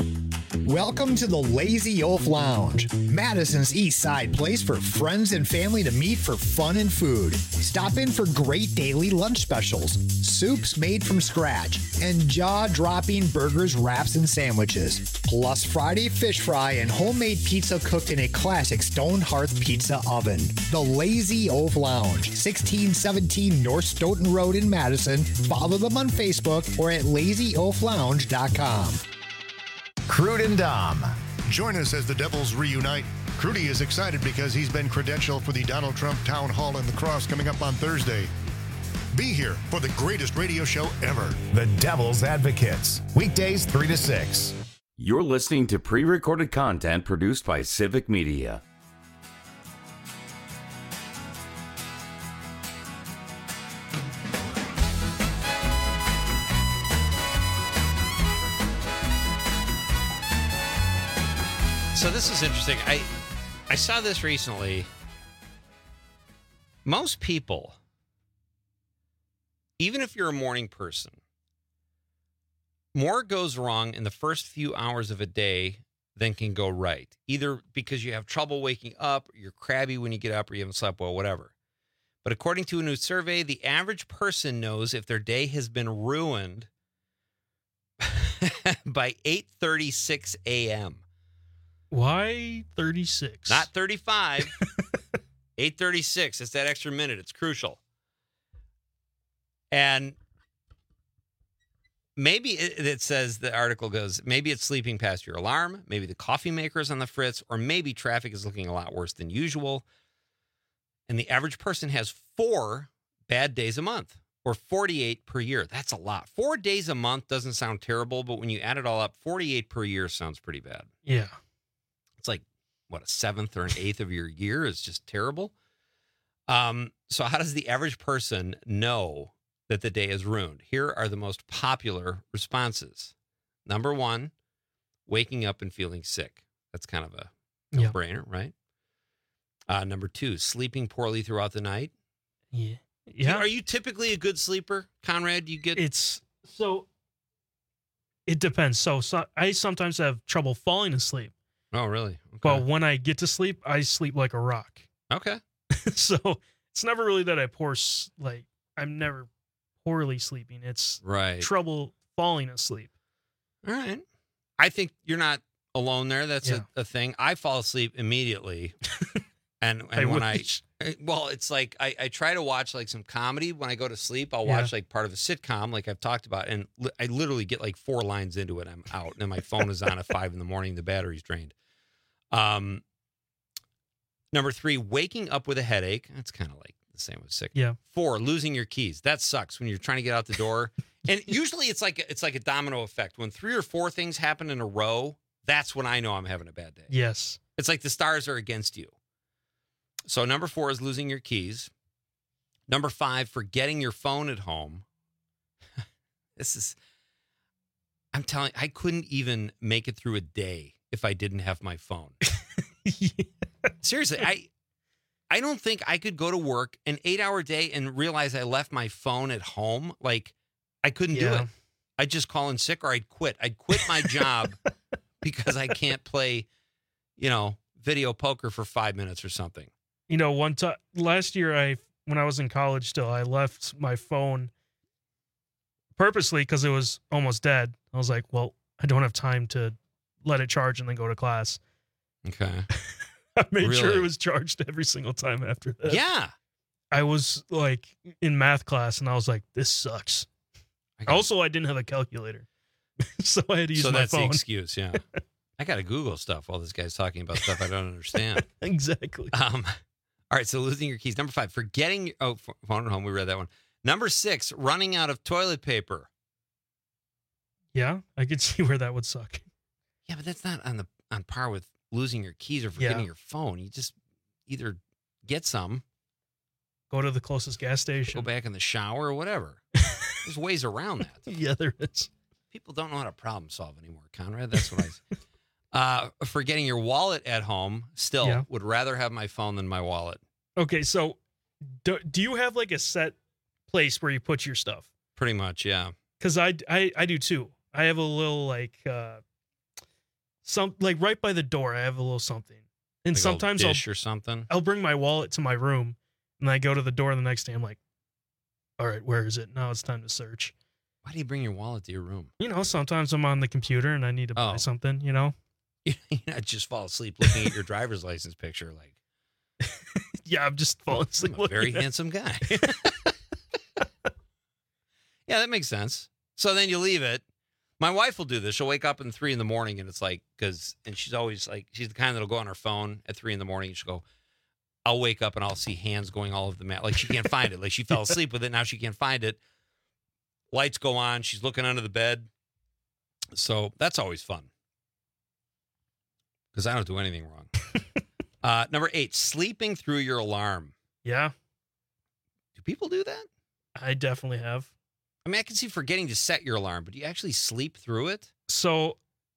Welcome to the Lazy Oaf Lounge, Madison's East Side place for friends and family to meet for fun and food. Stop in for great daily lunch specials, soups made from scratch, and jaw-dropping burgers, wraps, and sandwiches. Plus Friday fish fry and homemade pizza cooked in a classic stone hearth pizza oven. The Lazy Oaf Lounge, sixteen seventeen North Stoughton Road in Madison. Follow them on Facebook or at lazy oaf lounge dot com. Crude and Dom. Join us as the Devils reunite. Crudy is excited because he's been credentialed for the Donald Trump Town Hall in La Crosse coming up on Thursday. Be here for the greatest radio show ever. The Devil's Advocates. Weekdays three to six. You're listening to pre-recorded content produced by Civic Media. So this is interesting. I I saw this recently. Most people, even if you're a morning person, more goes wrong in the first few hours of a day than can go right. Either because you have trouble waking up, or you're crabby when you get up, or you haven't slept well, whatever. But according to a new survey, the average person knows if their day has been ruined by eight thirty-six a.m. Why thirty-six? Not thirty-five. eight thirty-six. It's that extra minute. It's crucial. And maybe it, it says, the article goes, maybe it's sleeping past your alarm, maybe the coffee maker is on the fritz, or maybe traffic is looking a lot worse than usual. And the average person has four bad days a month, or forty-eight per year. That's a lot. Four days a month doesn't sound terrible, but when you add it all up, forty-eight per year sounds pretty bad. Yeah. It's like, what, a seventh or an eighth of your year is just terrible. Um, so how does the average person know that the day is ruined? Here are the most popular responses. Number one, waking up and feeling sick. That's kind of a no-brainer, yeah. right? Uh, number two, sleeping poorly throughout the night. Yeah. Yeah. Are you typically a good sleeper, Conrad? You get it's so. It depends. So, so I sometimes have trouble falling asleep. Oh, really? Okay. But when I get to sleep, I sleep like a rock. Okay. So it's never really that I poor like I'm never poorly sleeping. It's right. trouble falling asleep. All right. I think you're not alone there. That's yeah. a, a thing. I fall asleep immediately. and and I when wish. I well, it's like I, I try to watch like some comedy when I go to sleep. I'll yeah. watch like part of a sitcom like I've talked about, and li- I literally get like four lines into it. I'm out, and my phone is on at five in the morning. The battery's drained. Um, number three, waking up with a headache. That's kind of like the same with sick. Yeah. Four, losing your keys. That sucks when you're trying to get out the door. And usually it's like it's like a domino effect. When three or four things happen in a row, that's when I know I'm having a bad day. Yes. It's like the stars are against you. So number four is losing your keys. Number five, forgetting your phone at home. This is, I'm telling you, I couldn't even make it through a day if I didn't have my phone. yeah. Seriously, I I don't think I could go to work an eight-hour day and realize I left my phone at home. Like, I couldn't yeah. do it. I'd just call in sick, or I'd quit. I'd quit my job because I can't play, you know, video poker for five minutes or something. You know, one time last year, I when I was in college still, I left my phone purposely because it was almost dead. I was like, well, I don't have time to let it charge and then go to class. Okay. I made really? sure it was charged every single time after that. Yeah. I was like in math class and I was like, this sucks. I also, I didn't have a calculator. So I had to use so my phone. So that's the excuse, yeah. I got to Google stuff while this guy's talking about stuff I don't understand. Exactly. Um, all right, so losing your keys. Number five, forgetting your, oh, phone at home. We read that one. Number six, running out of toilet paper. Yeah, I could see where that would suck. Yeah, but that's not on the on par with losing your keys or forgetting yeah. your phone. You just either get some, go to the closest gas station, go back in the shower or whatever. There's ways around that. Yeah, there is. People don't know how to problem solve anymore, Conrad. That's what I uh forgetting your wallet at home. Still yeah. would rather have my phone than my wallet. Okay, so do, do you have like a set place where you put your stuff? Pretty much, yeah. Because I, I, I do too. I have a little like uh, some like right by the door. I have a little something, and like sometimes a dish I'll or something. I'll bring my wallet to my room, and I go to the door the next day. I'm like, all right, where is it? Now it's time to search. Why do you bring your wallet to your room? You know, sometimes I'm on the computer and I need to buy oh. something. You know, you know, just fall asleep looking at your driver's license picture. Like, yeah, I'm just falling asleep. I'm a very handsome guy. Yeah, that makes sense. So then you leave it. My wife will do this. She'll wake up at three in the morning, and it's like, because, and she's always like, she's the kind that'll go on her phone at three in the morning. And she'll go, I'll wake up and I'll see hands going all over the mat. Like she can't find it. Like she fell asleep with it. Now she can't find it. Lights go on. She's looking under the bed. So that's always fun. Because I don't do anything wrong. uh, number eight, sleeping through your alarm. Yeah. Do people do that? I definitely have. I mean, I can see forgetting to set your alarm, but do you actually sleep through it? So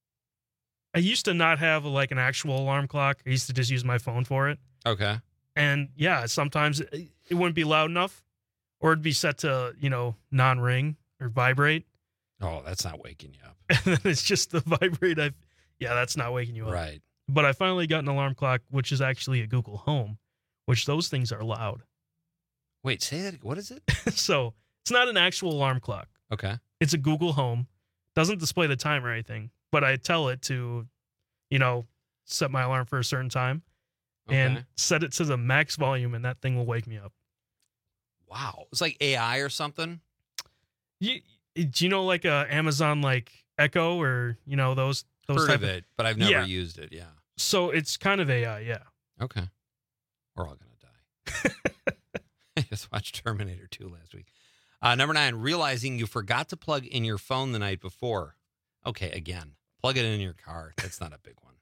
I used to not have like an actual alarm clock. I used to just use my phone for it. Okay. And yeah, sometimes it, it wouldn't be loud enough, or it'd be set to, you know, non-ring or vibrate. Oh, that's not waking you up. And then it's just the vibrate. I, yeah, that's not waking you up. Right. But I finally got an alarm clock, which is actually a Google Home, which those things are loud. Wait, say that. What is it? So it's not an actual alarm clock. Okay. It's a Google Home. Doesn't display the time or anything, but I tell it to, you know, set my alarm for a certain time and Okay. set it to the max volume, and that thing will wake me up. Wow. It's like A I or something. You, do you know like a Amazon like Echo or, you know, those those Heard type of it, but I've never Yeah. used it. Yeah. So it's kind of A I, yeah. Okay. We're all gonna die. I just watched Terminator two last week. Uh, number nine, realizing you forgot to plug in your phone the night before. Okay, again, plug it in your car. That's not a big one.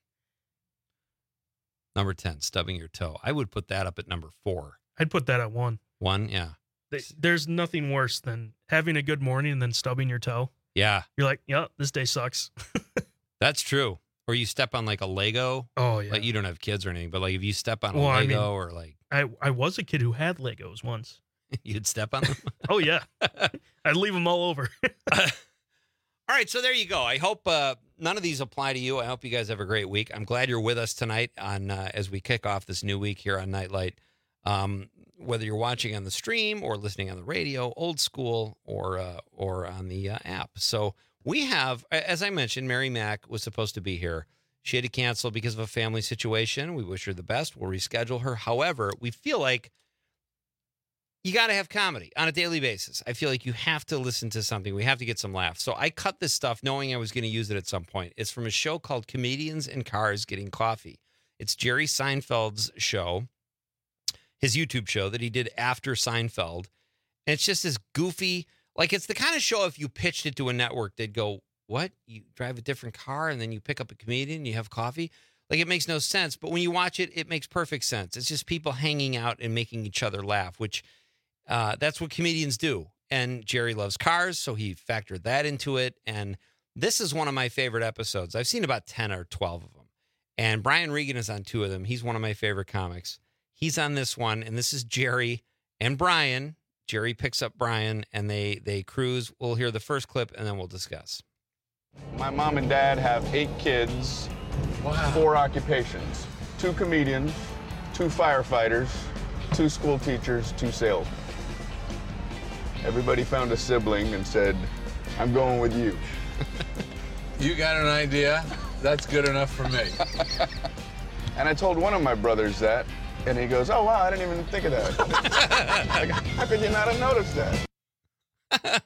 Number ten, stubbing your toe. I would put that up at number four. I'd put that at one. One, yeah. Th- There's nothing worse than having a good morning and then stubbing your toe. Yeah, You're like, yep, this day sucks. that's true. Or you step on like a Lego. Oh, yeah. Like you don't have kids or anything, but like if you step on a Well, I Lego mean- or like I, I was a kid who had Legos once. you'd step on them. Oh, yeah. I'd leave them all over. All right, so there you go. I hope uh, none of these apply to you. I hope you guys have a great week. I'm glad you're with us tonight on uh, as we kick off this new week here on Nightlight. Um, whether you're watching on the stream or listening on the radio, old school, or uh, or on the uh, app. So we have, as I mentioned, Mary Mack was supposed to be here. She had to cancel because of a family situation. We wish her the best. We'll reschedule her. However, we feel like you got to have comedy on a daily basis. I feel like you have to listen to something. We have to get some laughs. So I cut this stuff knowing I was going to use it at some point. It's from a show called Comedians in Cars Getting Coffee. It's Jerry Seinfeld's show, his YouTube show that he did after Seinfeld. And it's just this goofy, like it's the kind of show if you pitched it to a network, they'd go, what? You drive a different car and then you pick up a comedian and you have coffee? Like it makes no sense. But when you watch it, it makes perfect sense. It's just people hanging out and making each other laugh, which uh, that's what comedians do. And Jerry loves cars, so he factored that into it. And this is one of my favorite episodes. I've seen about ten or twelve of them. And Brian Regan is on two of them. He's one of my favorite comics. He's on this one, and this is Jerry and Brian. Jerry picks up Brian, and they they cruise. We'll hear the first clip, and then we'll discuss. My mom and dad have eight kids, wow. four occupations, two comedians, two firefighters, two school teachers, two salesmen. Everybody found a sibling and said, I'm going with you. You got an idea? That's good enough for me. And I told one of my brothers that, and he goes, oh, wow, I didn't even think of that. Like, how could you not have noticed that?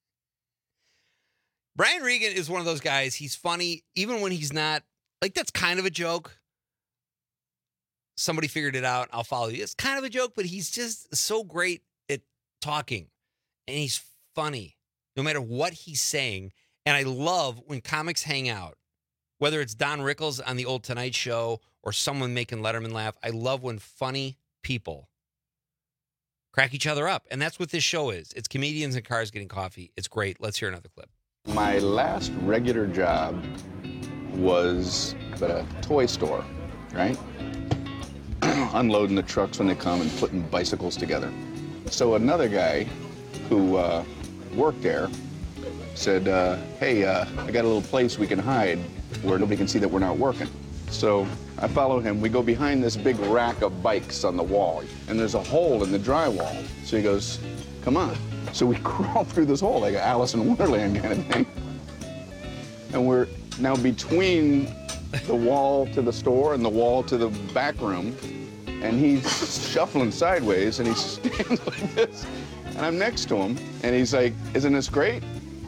Brian Regan is one of those guys. He's funny, even when he's not. Like, that's kind of a joke. Somebody figured it out. I'll follow you. It's kind of a joke, but he's just so great at talking. And he's funny, no matter what he's saying. And I love when comics hang out, whether it's Don Rickles on the old Tonight Show or someone making Letterman laugh. I love when funny people crack each other up. And that's what this show is. It's Comedians in Cars Getting Coffee. It's great. Let's hear another clip. My last regular job was at a toy store, right? Unloading the trucks when they come and putting bicycles together. So another guy who uh, worked there said, uh, hey, uh, I got a little place we can hide where nobody can see that we're not working. So I follow him. We go behind this big rack of bikes on the wall, and there's a hole in the drywall. So he goes, come on. So we crawl through this hole like an Alice in Wonderland kind of thing. And we're now between the wall to the store and the wall to the back room. And he's shuffling sideways, and he stands like this. And I'm next to him, and he's like, isn't this great?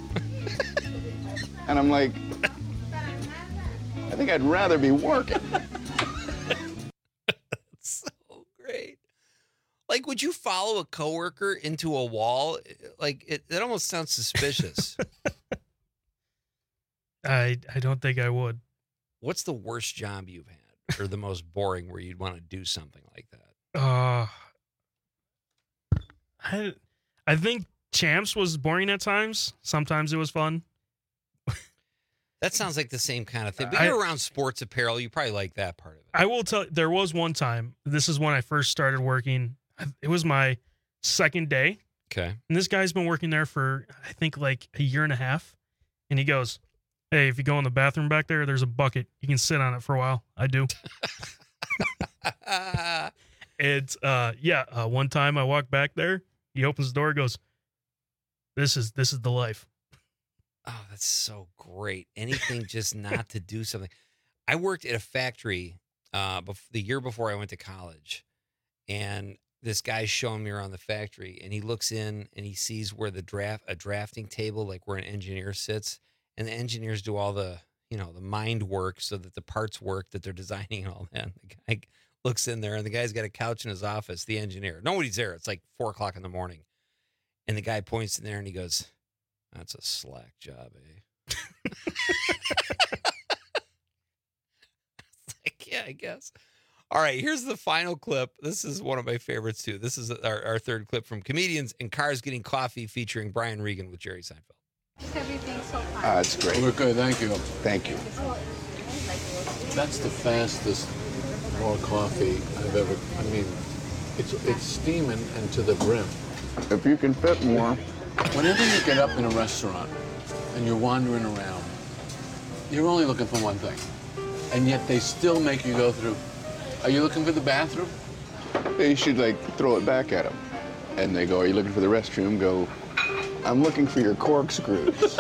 And I'm like, I think I'd rather be working. So great. Like, would you follow a coworker into a wall? Like, it, it almost sounds suspicious. I I don't think I would. What's the worst job you've had, or the most boring where you'd want to do something like that? Uh, I, I think Champs was boring at times. Sometimes it was fun. That sounds like the same kind of thing. But I- you're around sports apparel. You probably like that part of it. I will tell. There was one time. This is when I first started working. It was my second day. Okay. And this guy's been working there for, I think, like a year and a half. And he goes, "Hey, if you go in the bathroom back there, there's a bucket. You can sit on it for a while." I do. It's, uh, yeah. Uh, one time I walked back there. He opens the door. Goes, "This is this is the life." Oh, that's so great. Anything just not to do something. I worked at a factory uh, bef- the year before I went to college, and this guy's showing me around the factory, and he looks in and he sees where the draft a drafting table, like where an engineer sits, and the engineers do all the, you know, the mind work so that the parts work that they're designing and all that. And the guy looks in there, and the guy's got a couch in his office, the engineer. Nobody's there. It's like four o'clock in the morning. And the guy points in there and he goes, "That's a slack job, eh?" It's like, yeah, I guess. All right, here's the final clip. This is one of my favorites, too. This is our, our third clip from Comedians in Cars Getting Coffee featuring Brian Regan with Jerry Seinfeld. Everything's so fun. Ah, it's great. We're good, thank you. Thank you. That's the fastest raw coffee I've ever, I mean, it's it's steaming and to the brim. If you can fit more. Whenever you get up in a restaurant and you're wandering around, you're only looking for one thing. And yet they still make you go through, "Are you looking for the bathroom?" You should, like, throw it back at them. And they go, "Are you looking for the restroom?" Go, "I'm looking for your corkscrews."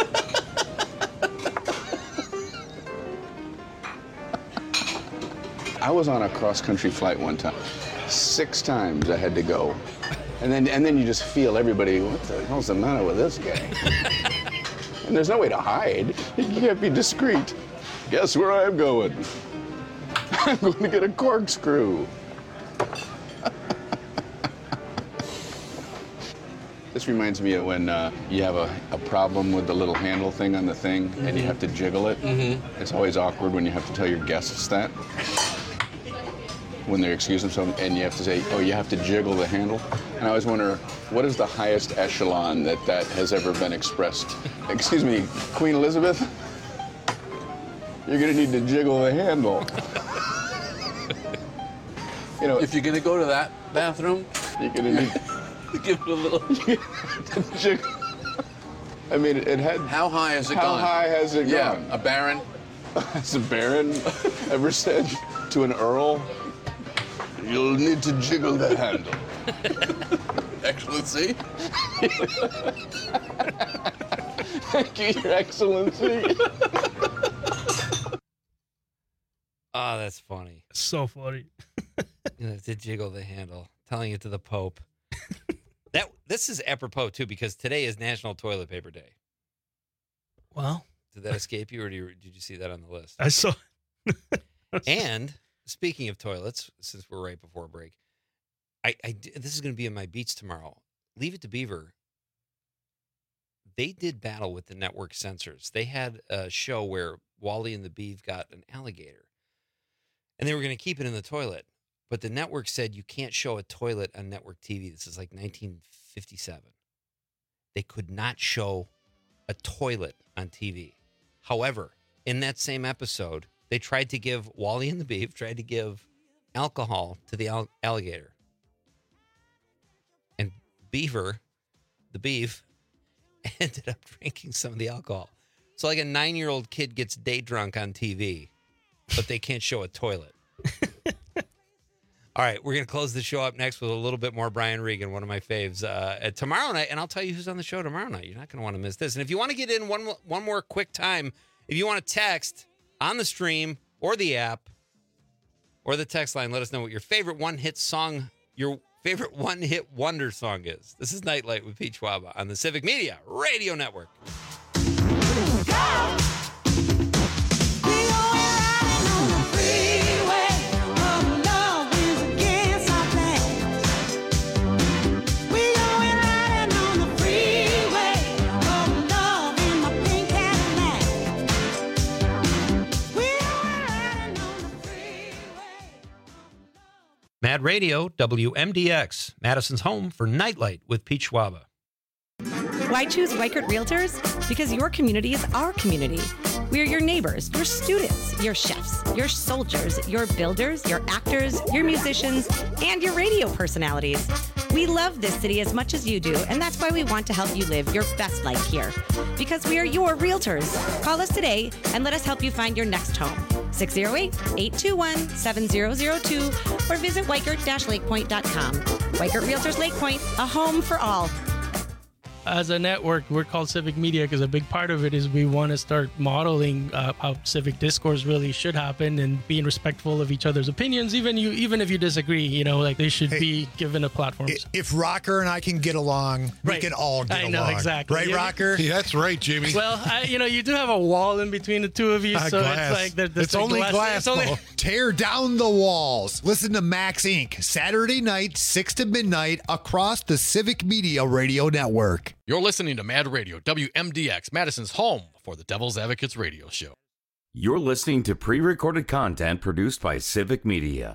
I was on a cross-country flight one time. Six times I had to go. And then and then you just feel everybody, what the hell's the matter with this guy? And there's no way to hide. You can't be discreet. Guess where I'm going? I'm going to get a corkscrew. This reminds me of when uh, you have a, a problem with the little handle thing on the thing, mm-hmm. and you have to jiggle it. Mm-hmm. It's always awkward when you have to tell your guests that. When they excuse themselves, and you have to say, "Oh, you have to jiggle the handle." And I always wonder, what is the highest echelon that that has ever been expressed? Excuse me, Queen Elizabeth? You're gonna need to jiggle the handle. You know, if you're gonna go to that bathroom, you're gonna need give it a little jiggle. I mean, it had. How high has it how gone? How high has it yeah, gone? A baron. Has a baron ever said to an earl, "You'll need to jiggle the handle"? Excellency. Thank you, Your Excellency. Oh, that's funny. So funny. You have to jiggle the handle, telling it to the Pope. That this is apropos too, because today is National Toilet Paper Day. Well, did that escape you, or did you, did you see that on the list? I saw. And speaking of toilets, since we're right before break, I, I this is going to be in my beats tomorrow. Leave It to Beaver. They did battle with the network censors. They had a show where Wally and the Beav got an alligator, and they were going to keep it in the toilet. But the network said you can't show a toilet on network T V. This is like nineteen fifty-seven. They could not show a toilet on T V. However, in that same episode, they tried to give, Wally and the Beav tried to give alcohol to the al- alligator. And Beaver, the Beav, ended up drinking some of the alcohol. So like a nine-year-old kid gets day drunk on T V, but they can't show a toilet. All right, we're going to close the show up next with a little bit more Brian Regan, one of my faves, uh, tomorrow night. And I'll tell you who's on the show tomorrow night. You're not going to want to miss this. And if you want to get in one, one more quick time, if you want to text on the stream or the app or the text line, let us know what your favorite one-hit song, your favorite one-hit wonder song is. This is Nightlight with Pete Schwaba on the Civic Media Radio Network. Go! Mad Radio, W M D X, Madison's home for Nightlight with Pete Schwaba. Why choose Weichert Realtors? Because your community is our community. We are your neighbors, your students, your chefs, your soldiers, your builders, your actors, your musicians, and your radio personalities. We love this city as much as you do, and that's why we want to help you live your best life here. Because we are your realtors. Call us today and let us help you find your next home. six oh eight, eight two one, seven oh oh two or visit weichert dash lakepoint dot com. Weichert Realtors Lake Point, a home for all. As a network, we're called Civic Media because a big part of it is we want to start modeling uh, how civic discourse really should happen and being respectful of each other's opinions. Even you, even if you disagree, you know, like they should hey, be given a platform. If Rocker and I can get along, we right. can all get I along. know, exactly. Right, yeah. Rocker? Yeah, that's right, Jimmy. Well, I, you know, you do have a wall in between the two of you, uh, so glass. it's like there, there's it's only glass. glass. It's only... Tear down the walls. Listen to Max Incorporated. Saturday night, six to midnight, across the Civic Media Radio Network. You're listening to Mad Radio, W M D X, Madison's home for the Devil's Advocates radio show. You're listening to pre-recorded content produced by Civic Media.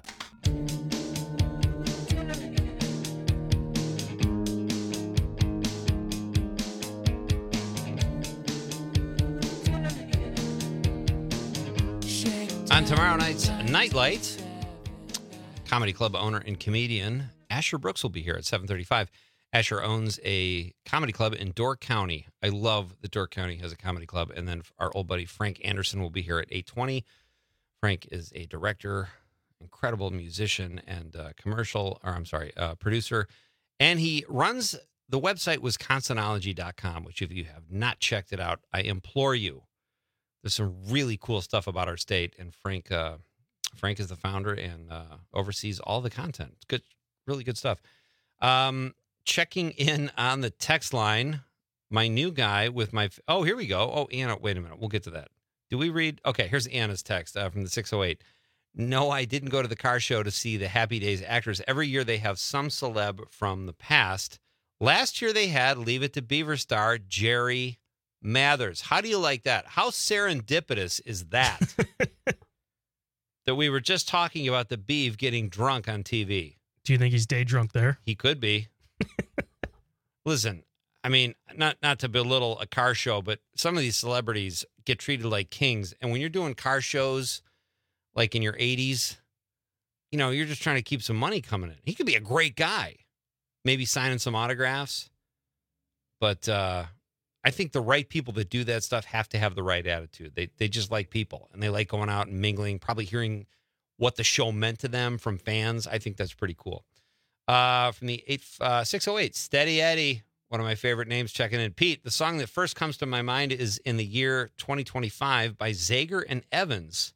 On tomorrow night's Nightlight, Comedy Club owner and comedian Asher Brooks will be here at seven thirty-five. Asher owns a comedy club in Door County. I love that Door County has a comedy club. And then our old buddy Frank Anderson will be here at eight twenty. Frank is a director, incredible musician, and uh, commercial, or I'm sorry, uh, producer. And he runs the website wisconsinology dot com, which if you have not checked it out, I implore you. There's some really cool stuff about our state, and Frank uh, Frank is the founder and uh, oversees all the content. It's good, really good stuff. Um, checking in on the text line, my new guy with my... Oh, here we go. Oh, Anna, wait a minute. We'll get to that. Do we read? Okay, here's Anna's text uh, from the six oh eight. No, I didn't go to the car show to see the Happy Days actors. Every year they have some celeb from the past. Last year they had Leave It to Beaver star Jerry Mathers. How do you like that? How serendipitous is that? That we were just talking about the Beav getting drunk on T V. Do you think he's day drunk there? He could be. Listen, I mean, not not to belittle a car show, but some of these celebrities get treated like kings. And when you're doing car shows like in your eighties, you know, you're just trying to keep some money coming in. He could be a great guy, maybe signing some autographs. But uh, I think the right people that do that stuff have to have the right attitude. They they just like people, and they like going out and mingling, probably hearing what the show meant to them from fans. I think that's pretty cool. Uh, from the eight, uh, six oh eight, Steady Eddie, one of my favorite names, checking in. Pete, the song that first comes to my mind is In the Year twenty twenty-five by Zager and Evans.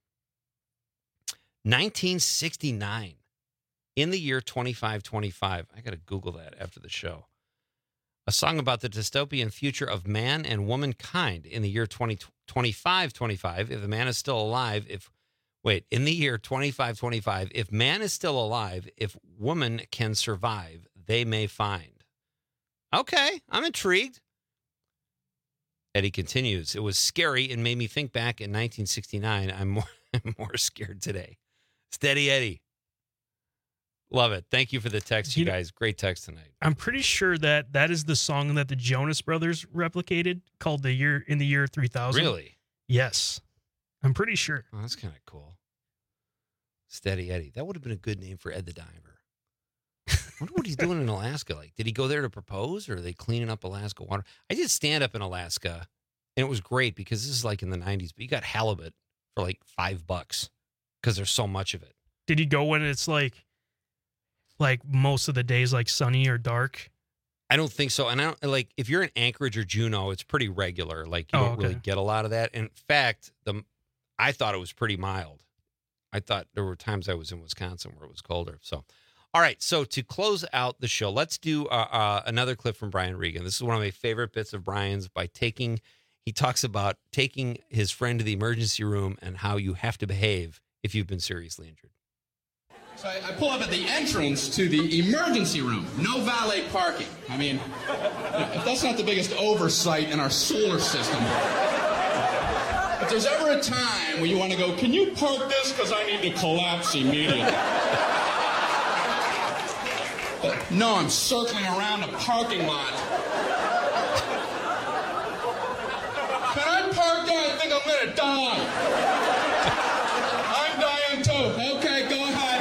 nineteen sixty-nine. In the Year twenty-five twenty-five. I got to Google that after the show. A song about the dystopian future of man and womankind in the year twenty twenty-five twenty-five. If a man is still alive, if, wait, in the year twenty-five twenty-five, if man is still alive, if woman can survive, they may find. Okay, I'm intrigued. Eddie continues, it was scary and made me think back in nineteen sixty-nine. I'm more, I'm more scared today. Steady Eddie. Love it. Thank you for the text, you, you guys. Great text tonight. I'm pretty sure that that is the song that the Jonas Brothers replicated, called the year in the year three thousand. Really? Yes. I'm pretty sure. Oh, that's kind of cool. Steady Eddie. That would have been a good name for Ed the Diver. I wonder what he's doing in Alaska. Like, did he go there to propose, or are they cleaning up Alaska water? I did stand up in Alaska, and it was great because this is like in the nineties, but you got halibut for like five bucks because there's so much of it. Did you go when it's like, like most of the days, like sunny or dark? I don't think so. And I don't like, if you're in Anchorage or Juneau, it's pretty regular. Like you oh, don't okay. really get a lot of that. In fact, the I thought it was pretty mild. I thought there were times I was in Wisconsin where it was colder. So, all right. So to close out the show, let's do uh, uh, another clip from Brian Regan. This is one of my favorite bits of Brian's by taking, he talks about taking his friend to the emergency room and how you have to behave if you've been seriously injured. So I, I pull up at the entrance to the emergency room. No valet parking. I mean, if that's not the biggest oversight in our solar system. If there's ever a time where you want to go, can you park this because I need to collapse immediately? But no, I'm circling around a parking lot. Can I park there? I think I'm gonna die. I'm dying too. Okay, go ahead.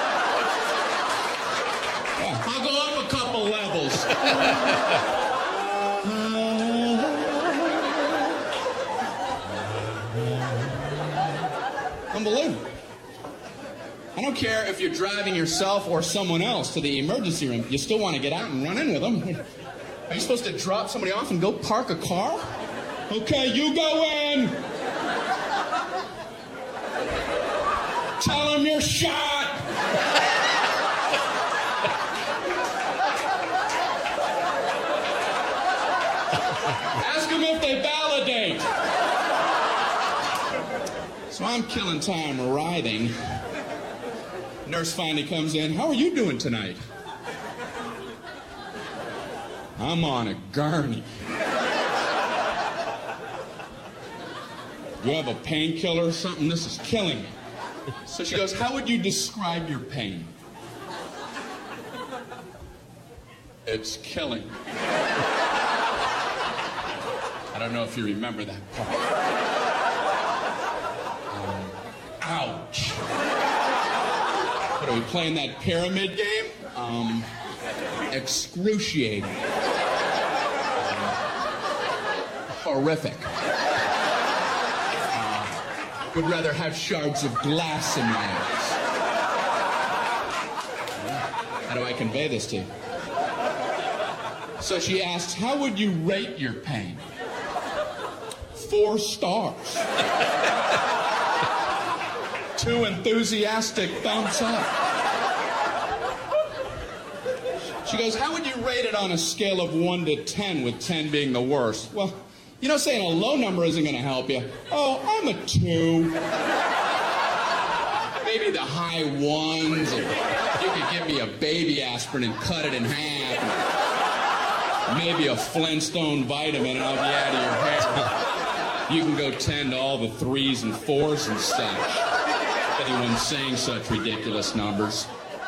I'll go up a couple levels. Unbelievable. I don't care if you're driving yourself or someone else to the emergency room. You still want to get out and run in with them. Are you supposed to drop somebody off and go park a car? Okay, you go in. Tell them you're shot. Ask them if they validate. So I'm killing time writhing. Nurse finally comes in. How are you doing tonight? I'm on a gurney. You have a painkiller or something? This is killing me. So she goes, how would you describe your pain? It's killing me. I don't know if you remember that part. Um, ouch. What, are we playing that pyramid game? Um, excruciating. Um, horrific. Uh, would rather have shards of glass in my eyes. How do I convey this to you? So she asks, how would you rate your pain? Four stars. Two enthusiastic thumbs up. She goes, how would you rate it on a scale of one to ten, with ten being the worst? Well, you know, saying a low number isn't going to help you. Oh, I'm a two. Maybe the high ones. If you could give me a baby aspirin and cut it in half. Maybe a Flintstone vitamin and I'll be out of your hair. You can go ten to all the threes and fours and such. Anyone's saying such ridiculous numbers.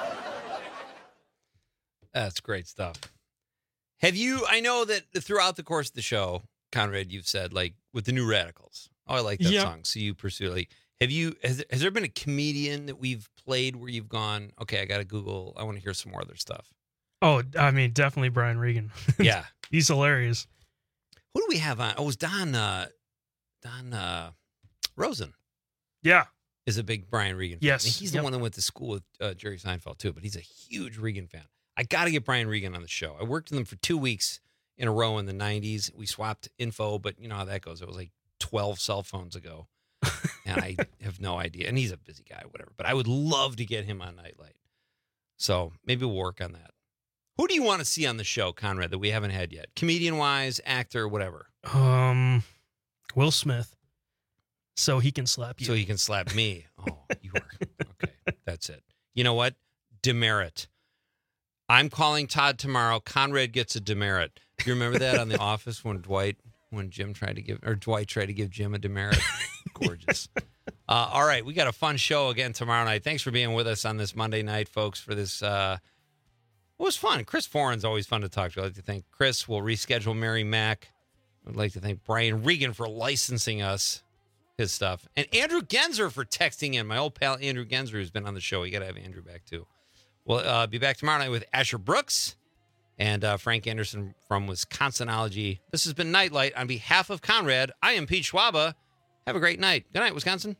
That's great stuff. Have you, I know that throughout the course of the show, Conrad, you've said, like, with the New Radicals. Oh, I like that Yep. song. So you pursue, like, have you, has, has there been a comedian that we've played where you've gone, okay, I got to Google, I want to hear some more other stuff? Oh, I mean, definitely Brian Regan. Yeah. He's hilarious. Who do we have on? Oh, it was Don, uh, Don uh, Rosen. Yeah. Is a big Brian Regan fan. Yes. And he's the Yep. one that went to school with uh, Jerry Seinfeld, too, but he's a huge Regan fan. I got to get Brian Regan on the show. I worked with him for two weeks in a row in the nineties. We swapped info, but you know how that goes. It was like twelve cell phones ago, and I have no idea. And he's a busy guy, whatever. But I would love to get him on Nightlight. So maybe we'll work on that. Who do you want to see on the show, Conrad, that we haven't had yet? Comedian-wise, actor, whatever. Um, Will Smith. So he can slap you. So he can slap me. Oh, you are. Okay, that's it. You know what? Demerit. I'm calling Todd tomorrow. Conrad gets a demerit. Do you remember that on The Office when Dwight, when Jim tried to give, or Dwight tried to give Jim a demerit? Gorgeous. Uh, all right, we got a fun show again tomorrow night. Thanks for being with us on this Monday night, folks, for this. Uh, it was fun. Chris Foran's always fun to talk to. I'd like to thank Chris. We'll reschedule Mary Mack. I'd like to thank Brian Regan for licensing us his stuff. And Andrew Genzer for texting in. My old pal Andrew Genzer, who's been on the show. You got to have Andrew back, too. We'll uh, be back tomorrow night with Asher Brooks and uh, Frank Anderson from Wisconsinology. This has been Nightlight. On behalf of Conrad, I am Pete Schwaba. Have a great night. Good night, Wisconsin.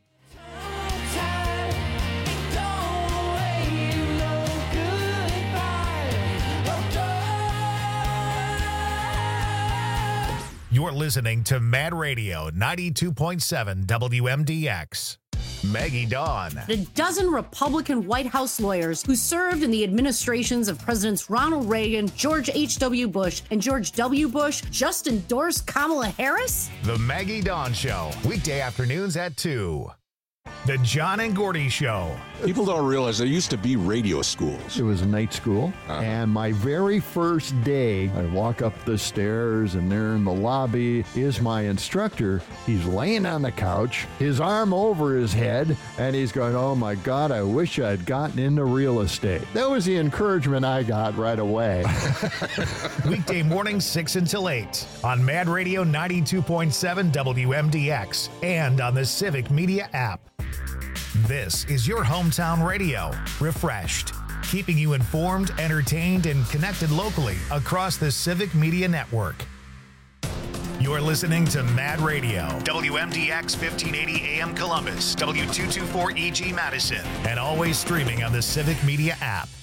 You're listening to Mad Radio ninety-two point seven W M D X. Maggie Dawn. A dozen Republican White House lawyers who served in the administrations of Presidents Ronald Reagan, George H W. Bush, and George W. Bush just endorsed Kamala Harris? The Maggie Dawn Show, weekday afternoons at two. The John and Gordy Show. People don't realize there used to be radio schools. It was a night school, uh-huh. and my very first day, I walk up the stairs, and there in the lobby is my instructor. He's laying on the couch, his arm over his head, and he's going, oh my God, I wish I'd gotten into real estate. That was the encouragement I got right away. Weekday mornings, six until eight, on Mad Radio ninety-two point seven W M D X, and on the Civic Media app. This is your hometown radio, refreshed, keeping you informed, entertained, and connected locally across the Civic Media Network. You're listening to Mad Radio, W M D X fifteen eighty A M Columbus, W two twenty-four E G Madison, and always streaming on the Civic Media app.